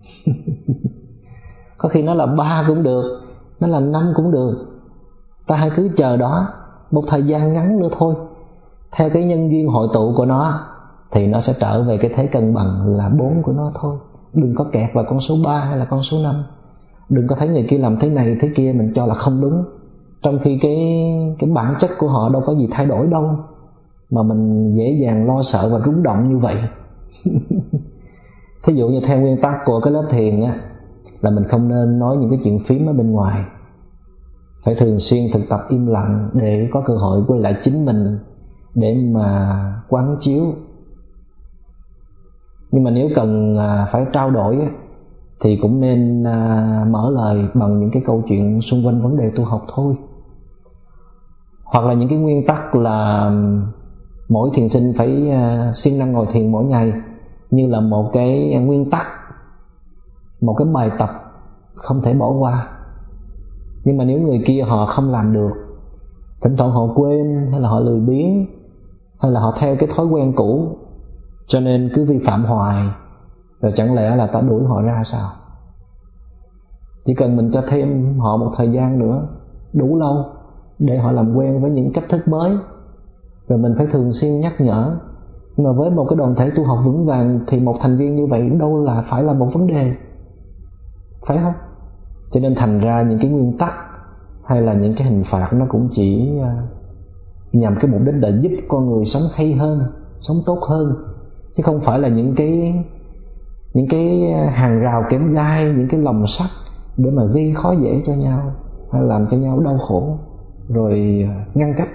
Có khi nó là ba cũng được, nó là năm cũng được. Ta hãy cứ chờ đó một thời gian ngắn nữa thôi. Theo cái nhân duyên hội tụ của nó thì nó sẽ trở về cái thế cân bằng là bốn của nó thôi. Đừng có kẹt vào con số ba hay là con số năm. Đừng có thấy người kia làm thế này thế kia mình cho là không đúng, trong khi cái, cái bản chất của họ đâu có gì thay đổi đâu, mà mình dễ dàng lo sợ và rúng động như vậy. Thí dụ như theo nguyên tắc của cái lớp thiền á, là mình không nên nói những cái chuyện phím ở bên ngoài, phải thường xuyên thực tập im lặng để có cơ hội quay lại chính mình, để mà quán chiếu. Nhưng mà nếu cần phải trao đổi á, thì cũng nên mở lời bằng những cái câu chuyện xung quanh vấn đề tu học thôi. Hoặc là những cái nguyên tắc là mỗi thiền sinh phải siêng năng ngồi thiền mỗi ngày, như là một cái nguyên tắc, một cái bài tập không thể bỏ qua. Nhưng mà nếu người kia họ không làm được, thỉnh thoảng họ quên, hay là họ lười biếng, hay là họ theo cái thói quen cũ, cho nên cứ vi phạm hoài, rồi chẳng lẽ là ta đuổi họ ra sao? Chỉ cần mình cho thêm họ một thời gian nữa đủ lâu để họ làm quen với những cách thức mới, rồi mình phải thường xuyên nhắc nhở. Nhưng mà với một cái đoàn thể tu học vững vàng thì một thành viên như vậy đâu là phải là một vấn đề, phải không? Cho nên thành ra những cái nguyên tắc hay là những cái hình phạt nó cũng chỉ nhằm cái mục đích là giúp con người sống hay hơn, sống tốt hơn, chứ không phải là những cái những cái hàng rào kẽm gai, những cái lồng sắt để mà gây khó dễ cho nhau, hay làm cho nhau đau khổ rồi ngăn cách.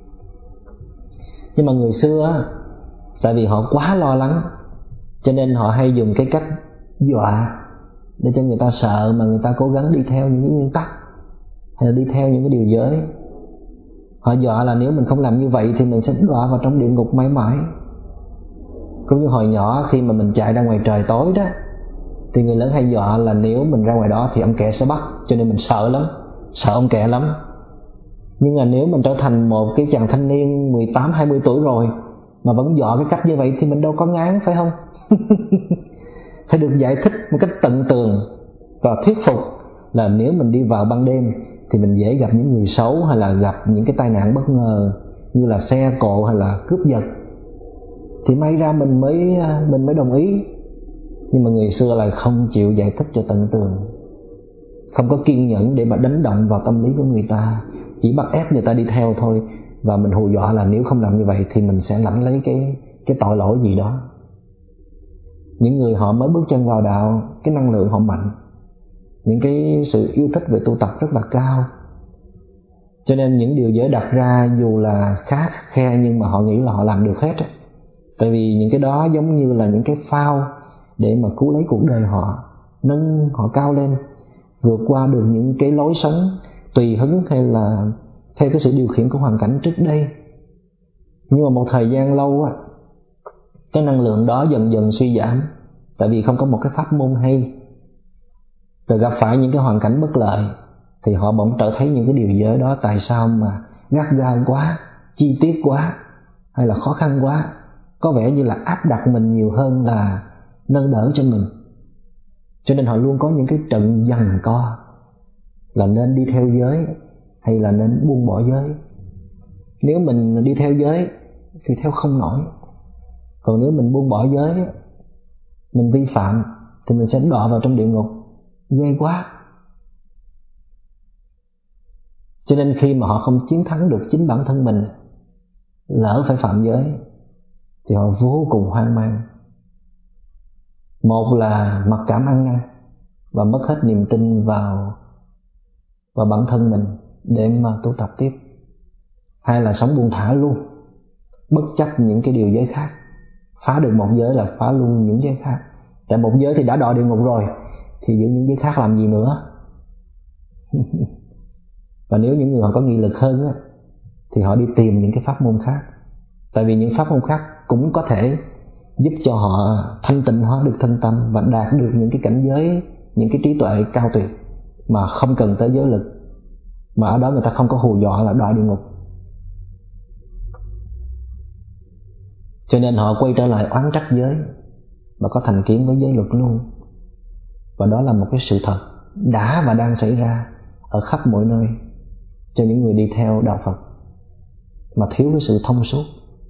Nhưng mà người xưa, tại vì họ quá lo lắng, cho nên họ hay dùng cái cách dọa để cho người ta sợ mà người ta cố gắng đi theo những cái nguyên tắc hay là đi theo những cái điều giới. Họ dọa là nếu mình không làm như vậy thì mình sẽ đọa vào trong địa ngục mãi mãi. Cũng như hồi nhỏ khi mà mình chạy ra ngoài trời tối đó, thì người lớn hay dọa là nếu mình ra ngoài đó thì ông kẹ sẽ bắt, cho nên mình sợ lắm, sợ ông kẹ lắm. Nhưng mà nếu mình trở thành một cái chàng thanh niên mười tám hai mươi tuổi rồi mà vẫn dọa cái cách như vậy thì mình đâu có ngán, phải không? Phải được giải thích một cách tận tường và thuyết phục là nếu mình đi vào ban đêm thì mình dễ gặp những người xấu, hay là gặp những cái tai nạn bất ngờ như là xe cộ hay là cướp giật, thì may ra mình mới mình mới đồng ý. Nhưng mà người xưa là không chịu giải thích cho tận tường, không có kiên nhẫn để mà đánh động vào tâm lý của người ta, chỉ bắt ép người ta đi theo thôi. Và mình hù dọa là nếu không làm như vậy thì mình sẽ lãnh lấy cái, cái tội lỗi gì đó. Những người họ mới bước chân vào đạo, cái năng lượng họ mạnh, những cái sự yêu thích về tu tập rất là cao, cho nên những điều giới đặt ra dù là khá khắt khe nhưng mà họ nghĩ là họ làm được hết. Tại vì những cái đó giống như là những cái phao để mà cứu lấy cuộc đời họ, nâng họ cao lên, vượt qua được những cái lối sống tùy hứng hay là theo cái sự điều khiển của hoàn cảnh trước đây. Nhưng mà một thời gian lâu á, cái năng lượng đó dần dần suy giảm, tại vì không có một cái pháp môn hay, rồi gặp phải những cái hoàn cảnh bất lợi thì họ bỗng trở thấy những cái điều giới đó tại sao mà gắt gao quá, chi tiết quá, hay là khó khăn quá, có vẻ như là áp đặt mình nhiều hơn là nâng đỡ cho mình. Cho nên họ luôn có những cái trận giằng co là nên đi theo giới hay là nên buông bỏ giới. Nếu mình đi theo giới thì theo không nổi. Còn nếu mình buông bỏ giới, mình vi phạm, thì mình sẽ đọa vào trong địa ngục. Ghê quá. Cho nên khi mà họ không chiến thắng được chính bản thân mình, lỡ phải phạm giới, thì họ vô cùng hoang mang. Một là mặc cảm ăn năn và mất hết niềm tin vào vào bản thân mình để mà tu tập tiếp. Hai là sống buông thả luôn, bất chấp những cái điều giới khác. Phá được một giới là phá luôn những giới khác. Tại một giới thì đã đọa địa ngục rồi, thì giữ những giới khác làm gì nữa. Và nếu những người họ có nghị lực hơn á, thì họ đi tìm những cái pháp môn khác. Tại vì những pháp môn khác cũng có thể giúp cho họ thanh tịnh hóa được thân tâm và đạt được những cái cảnh giới, những cái trí tuệ cao tuyệt mà không cần tới giới lực. Mà ở đó người ta không có hù dọa là đọa địa ngục. Cho nên họ quay trở lại oán trách giới và có thành kiến với giới luật luôn. Và đó là một cái sự thật đã và đang xảy ra ở khắp mọi nơi cho những người đi theo đạo Phật mà thiếu cái sự thông suốt.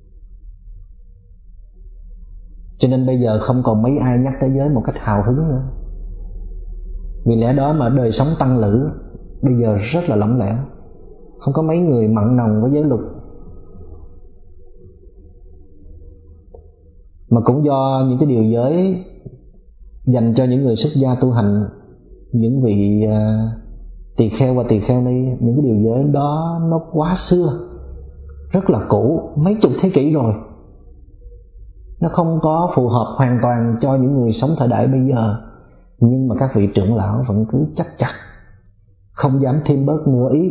Cho nên bây giờ không còn mấy ai nhắc tới giới một cách hào hứng nữa. Vì lẽ đó mà đời sống tăng lữ bây giờ rất là lỏng lẻo. Không có mấy người mặn nồng với giới luật. Mà cũng do những cái điều giới dành cho những người xuất gia tu hành, những vị uh, tỳ kheo và tỳ kheo ni, những cái điều giới đó nó quá xưa, rất là cũ, mấy chục thế kỷ rồi. Nó không có phù hợp hoàn toàn cho những người sống thời đại bây giờ. Nhưng mà các vị trưởng lão vẫn cứ chắc chặt, không dám thêm bớt nửa ý.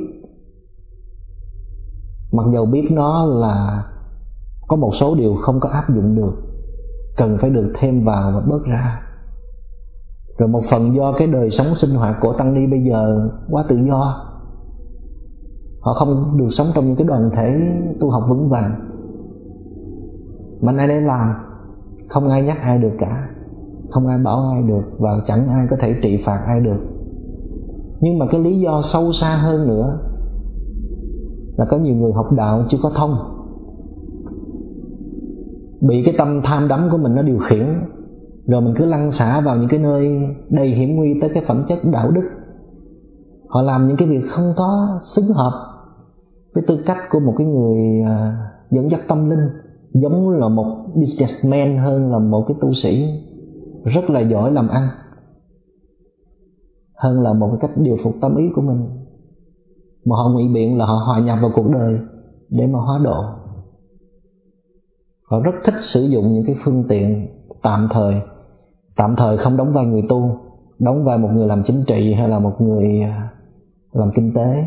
Mặc dầu biết nó là có một số điều không có áp dụng được, cần phải được thêm vào và bớt ra. Rồi một phần do cái đời sống sinh hoạt của tăng ni bây giờ quá tự do. Họ không được sống trong những cái đoàn thể tu học vững vàng, mà ai đấy làm, không ai nhắc ai được cả, không ai bảo ai được, và chẳng ai có thể trị phạt ai được. Nhưng mà cái lý do sâu xa hơn nữa là có nhiều người học đạo chưa có thông, bị cái tâm tham đắm của mình nó điều khiển, rồi mình cứ lăn xả vào những cái nơi đầy hiểm nguy tới cái phẩm chất đạo đức. Họ làm những cái việc không có xứng hợp với tư cách của một cái người uh, dẫn dắt tâm linh, giống là một businessman hơn là một cái tu sĩ rất là giỏi làm ăn, hơn là một cái cách điều phục tâm ý của mình. Mà họ ngụy biện là họ hòa nhập vào cuộc đời để mà hóa độ. Họ rất thích sử dụng những cái phương tiện tạm thời, tạm thời không đóng vai người tu, đóng vai một người làm chính trị hay là một người làm kinh tế.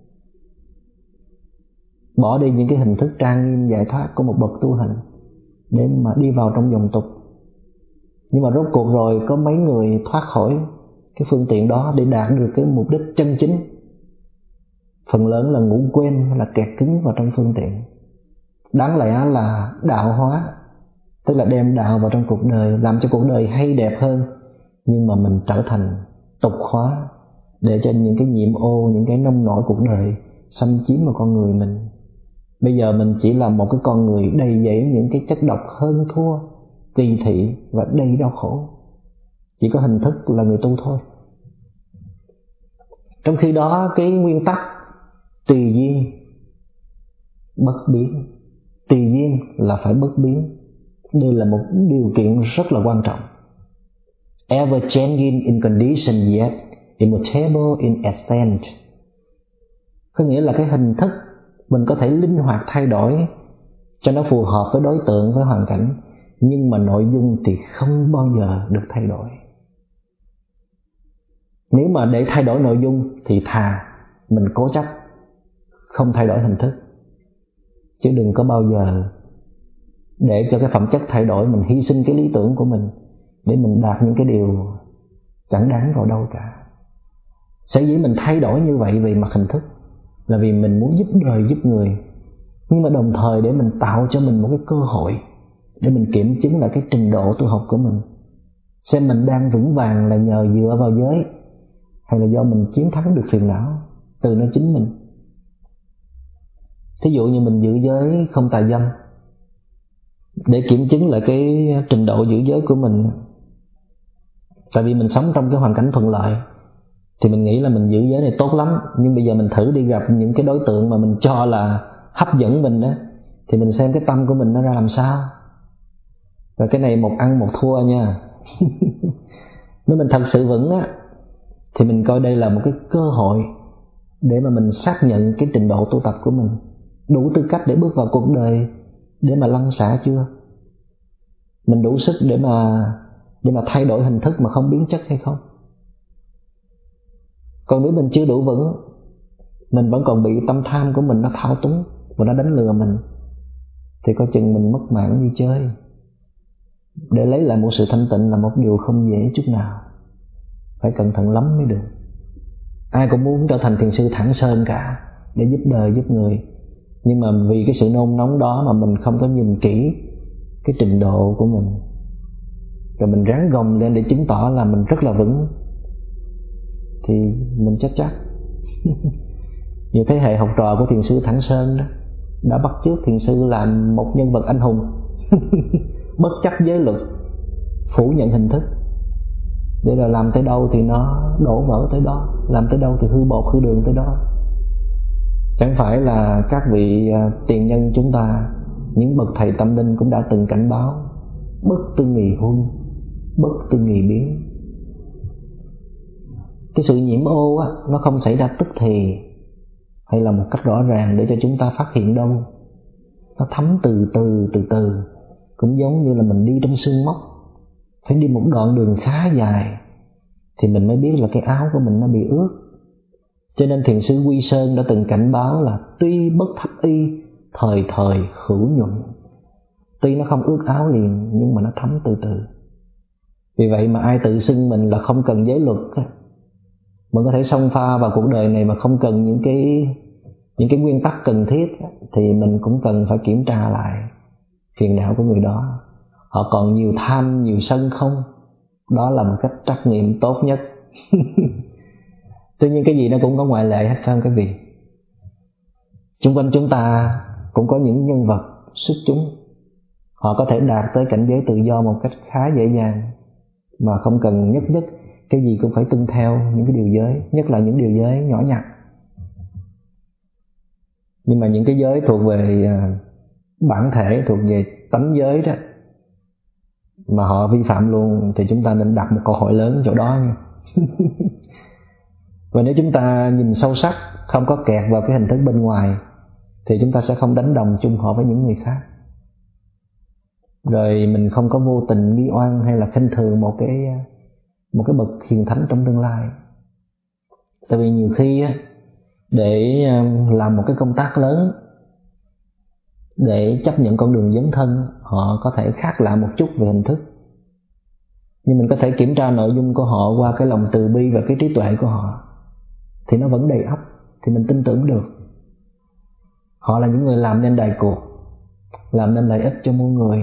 Bỏ đi những cái hình thức trang nghiêm giải thoát của một bậc tu hành để mà đi vào trong dòng tục. Nhưng mà rốt cuộc rồi có mấy người thoát khỏi cái phương tiện đó để đạt được cái mục đích chân chính. Phần lớn là ngủ quên hay là kẹt cứng vào trong phương tiện. Đáng lẽ là đạo hóa, tức là đem đạo vào trong cuộc đời, làm cho cuộc đời hay đẹp hơn. Nhưng mà mình trở thành tục hóa, để cho những cái nhiệm ô, những cái nông nổi cuộc đời xâm chiếm vào con người mình. Bây giờ mình chỉ là một cái con người đầy dẫy những cái chất độc hơn thua, kỳ thị và đầy đau khổ. Chỉ có hình thức là người tu thôi. Trong khi đó cái nguyên tắc tùy duyên bất biến, tùy duyên là phải bất biến. Đây là một điều kiện rất là quan trọng. Ever changing in condition yet immutable in essence. Có nghĩa là cái hình thức mình có thể linh hoạt thay đổi cho nó phù hợp với đối tượng, với hoàn cảnh, nhưng mà nội dung thì không bao giờ được thay đổi. Nếu mà để thay đổi nội dung thì thà mình cố chấp không thay đổi hình thức, chứ đừng có bao giờ để cho cái phẩm chất thay đổi, mình hy sinh cái lý tưởng của mình để mình đạt những cái điều chẳng đáng vào đâu cả. Sở dĩ mình thay đổi như vậy về mặt hình thức là vì mình muốn giúp đời giúp người, nhưng mà đồng thời để mình tạo cho mình một cái cơ hội để mình kiểm chứng lại cái trình độ tu học của mình. xem mình đang vững vàng là nhờ dựa vào giới hay là do mình chiến thắng được phiền não từ nơi chính mình. Thí dụ như mình giữ giới không tà dâm, để kiểm chứng lại cái trình độ giữ giới của mình. Tại vì mình sống trong cái hoàn cảnh thuận lợi thì mình nghĩ là mình giữ giới này tốt lắm, nhưng bây giờ mình thử đi gặp những cái đối tượng mà mình cho là hấp dẫn mình đó, thì mình xem cái tâm của mình nó ra làm sao. Và cái này một ăn một thua nha. Nếu mình thật sự vững á, thì mình coi đây là một cái cơ hội để mà mình xác nhận cái trình độ tu tập của mình đủ tư cách để bước vào cuộc đời, để mà lăn xả chưa. Mình đủ sức để mà để mà thay đổi hình thức mà không biến chất hay không. Còn nếu mình chưa đủ vững, mình vẫn còn bị tâm tham của mình nó thao túng và nó đánh lừa mình, thì coi chừng mình mất mạng như chơi. Để lấy lại một sự thanh tịnh là một điều không dễ chút nào, phải cẩn thận lắm mới được. Ai cũng muốn trở thành thiền sư thẳng sơn cả, để giúp đời giúp người. Nhưng mà vì cái sự nôn nóng đó mà mình không có nhìn kỹ cái trình độ của mình, rồi mình ráng gồng lên để chứng tỏ là mình rất là vững, thì mình chết chắc. Nhiều thế hệ học trò của thiền sư Thẳng Sơn đó đã bắt chước thiền sư làm một nhân vật anh hùng. Bất chấp giới luật, phủ nhận hình thức, để rồi làm tới đâu thì nó đổ vỡ tới đó, làm tới đâu thì hư bột hư đường tới đó. Chẳng phải là các vị tiền nhân chúng ta, những bậc thầy tâm linh cũng đã từng cảnh báo: bất tư nghì huân, bất tư nghì biến. Cái sự nhiễm ô á, nó không xảy ra tức thì hay là một cách rõ ràng để cho chúng ta phát hiện đâu. Nó thấm từ từ từ từ, cũng giống như là mình đi trong sương móc, phải đi một đoạn đường khá dài thì mình mới biết là cái áo của mình nó bị ướt. Cho nên thiền sư Quy Sơn đã từng cảnh báo là tuy bất thấp y, thời thời hữu nhuận. Tuy nó không ướt áo liền, nhưng mà nó thấm từ từ. Vì vậy mà ai tự xưng mình là không cần giới luật, mình có thể xông pha vào cuộc đời này mà không cần những cái những cái nguyên tắc cần thiết, thì mình cũng cần phải kiểm tra lại phiền não của người đó. Họ còn nhiều tham, nhiều sân không? Đó là một cách trắc nghiệm tốt nhất. Tuy nhiên cái gì nó cũng có ngoại lệ hết, phải không các vị? Xung quanh chúng ta cũng có những nhân vật xuất chúng, họ có thể đạt tới cảnh giới tự do một cách khá dễ dàng, mà không cần nhất nhất cái gì cũng phải tuân theo những cái điều giới, nhất là những điều giới nhỏ nhặt. Nhưng mà những cái giới thuộc về bản thể, thuộc về tánh giới đó, mà họ vi phạm luôn, thì chúng ta nên đặt một câu hỏi lớn chỗ đó nha. Và nếu chúng ta nhìn sâu sắc, không có kẹt vào cái hình thức bên ngoài, thì chúng ta sẽ không đánh đồng chung họ với những người khác. Rồi mình không có vô tình nghi oan hay là khinh thường một cái một cái bậc hiền thánh trong tương lai. Tại vì nhiều khi để làm một cái công tác lớn, để chấp nhận con đường dấn thân, họ có thể khác lạ một chút về hình thức, nhưng mình có thể kiểm tra nội dung của họ qua cái lòng từ bi và cái trí tuệ của họ, thì nó vẫn đầy ắp, thì mình tin tưởng được. Họ là những người làm nên đại cuộc, làm nên lợi ích cho muôn người.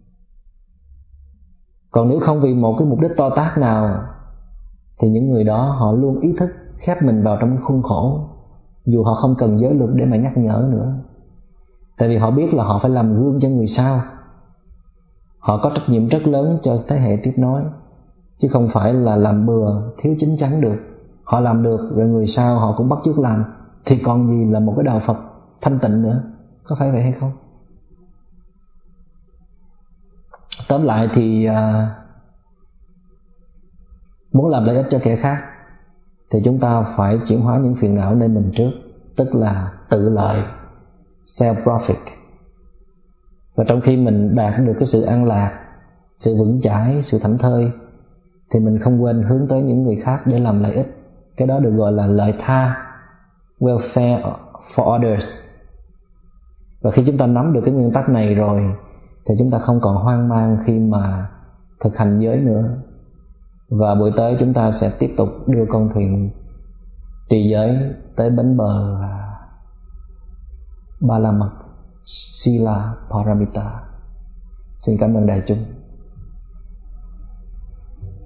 Còn nếu không vì một cái mục đích to tát nào, thì những người đó họ luôn ý thức khép mình vào trong cái khuôn khổ, dù họ không cần giới luật để mà nhắc nhở nữa. Tại vì họ biết là họ phải làm gương cho người sau. Họ có trách nhiệm rất lớn cho thế hệ tiếp nối, chứ không phải là làm bừa, thiếu chín chắn được. Họ làm được, rồi người sau họ cũng bắt chước làm, thì còn gì là một cái đạo Phật thanh tịnh nữa. Có phải vậy hay không? Tóm lại thì à, muốn làm lợi ích cho kẻ khác, thì chúng ta phải chuyển hóa những phiền não nơi mình trước, tức là tự lợi, self-profit. Và trong khi mình đạt được cái sự an lạc, sự vững chãi, sự thảnh thơi, thì mình không quên hướng tới những người khác để làm lợi ích. Cái đó được gọi là lợi tha, welfare for others. Và khi chúng ta nắm được cái nguyên tắc này rồi, thì chúng ta không còn hoang mang khi mà thực hành giới nữa. Và buổi tới chúng ta sẽ tiếp tục đưa con thuyền trì giới tới bến bờ Ba La Mật, Sila Paramita. Xin cảm ơn đại chúng.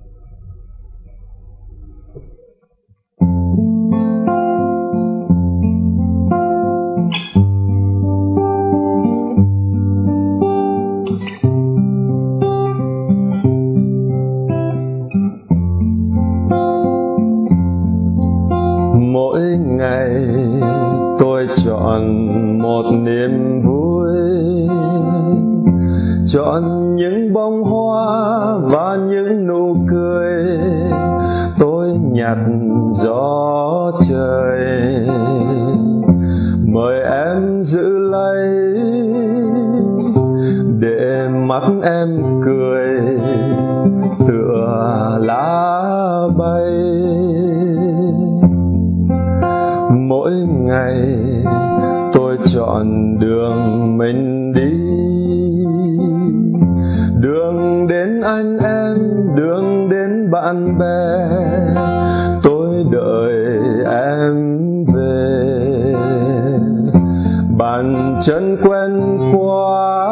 chọn những bông hoa và những nụ cười, tôi nhặt gió trời. Mời em giữ lấy để mắt em cười tựa lá bay. Mỗi ngày tôi chọn đường mình đi, đường đến anh em, đường đến bạn bè, tôi đợi em về. Bàn chân quen quá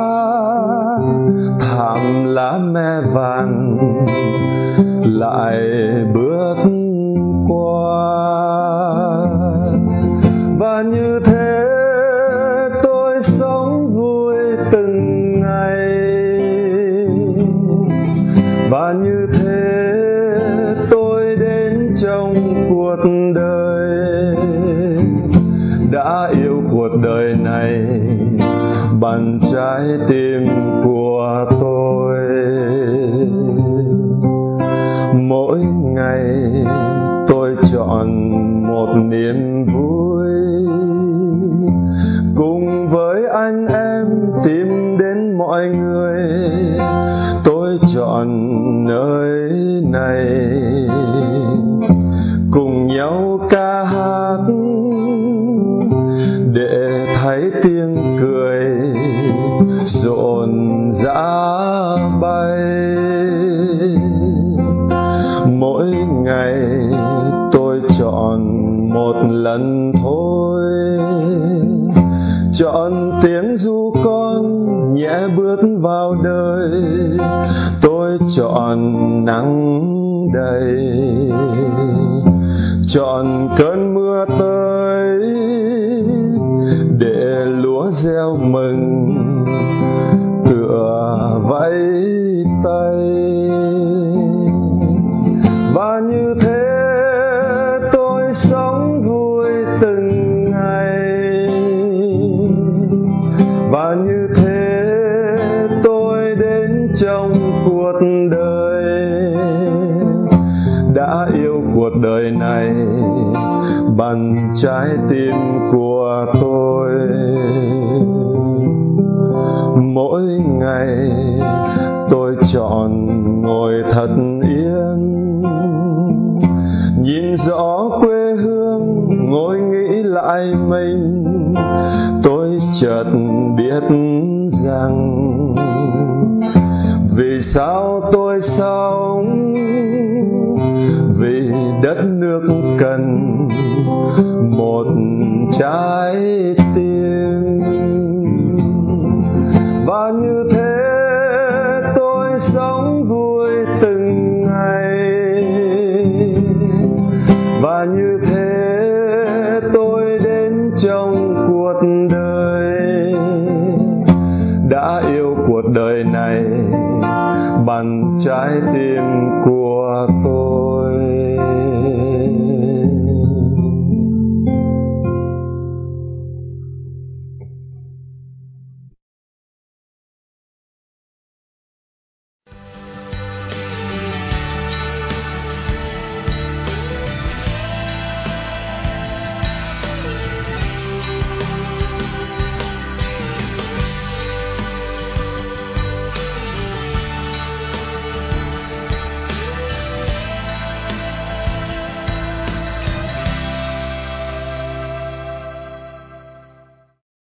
thảm lá me vàng lại bước qua, và như thế tôi sống vui từng ngày, và như thế tôi đến trong cuộc đời, đã yêu cuộc đời này bằng trái tim của tôi. Mỗi ngày tôi chọn một niềm vui, cùng với anh em tìm đến mọi người, tôi chọn nơi này, cùng nhau ca hát để thấy tiếng cười rộn rã bay. Mỗi ngày tôi chọn một lần thôi, chọn tiếng ru con nhẹ bước vào đời, tôi chọn nắng đầy, chọn cơn mưa tới để lúa gieo mừng tựa vẫy tay. Và như thế tôi sống vui từng ngày, và như thế tôi đến trong cuộc đời, đã yêu cuộc đời này bằng trái tim của tôi. Mỗi ngày tôi chọn ngồi thật yên, nhìn rõ quê hương ngồi nghĩ lại mình, tôi chợt biết rằng vì sao tôi sống, vì đất nước cần một trái tim. Và như thế tôi sống vui từng ngày, và như thế tôi đến trong cuộc đời, đã yêu cuộc đời này bằng trái tim của tôi.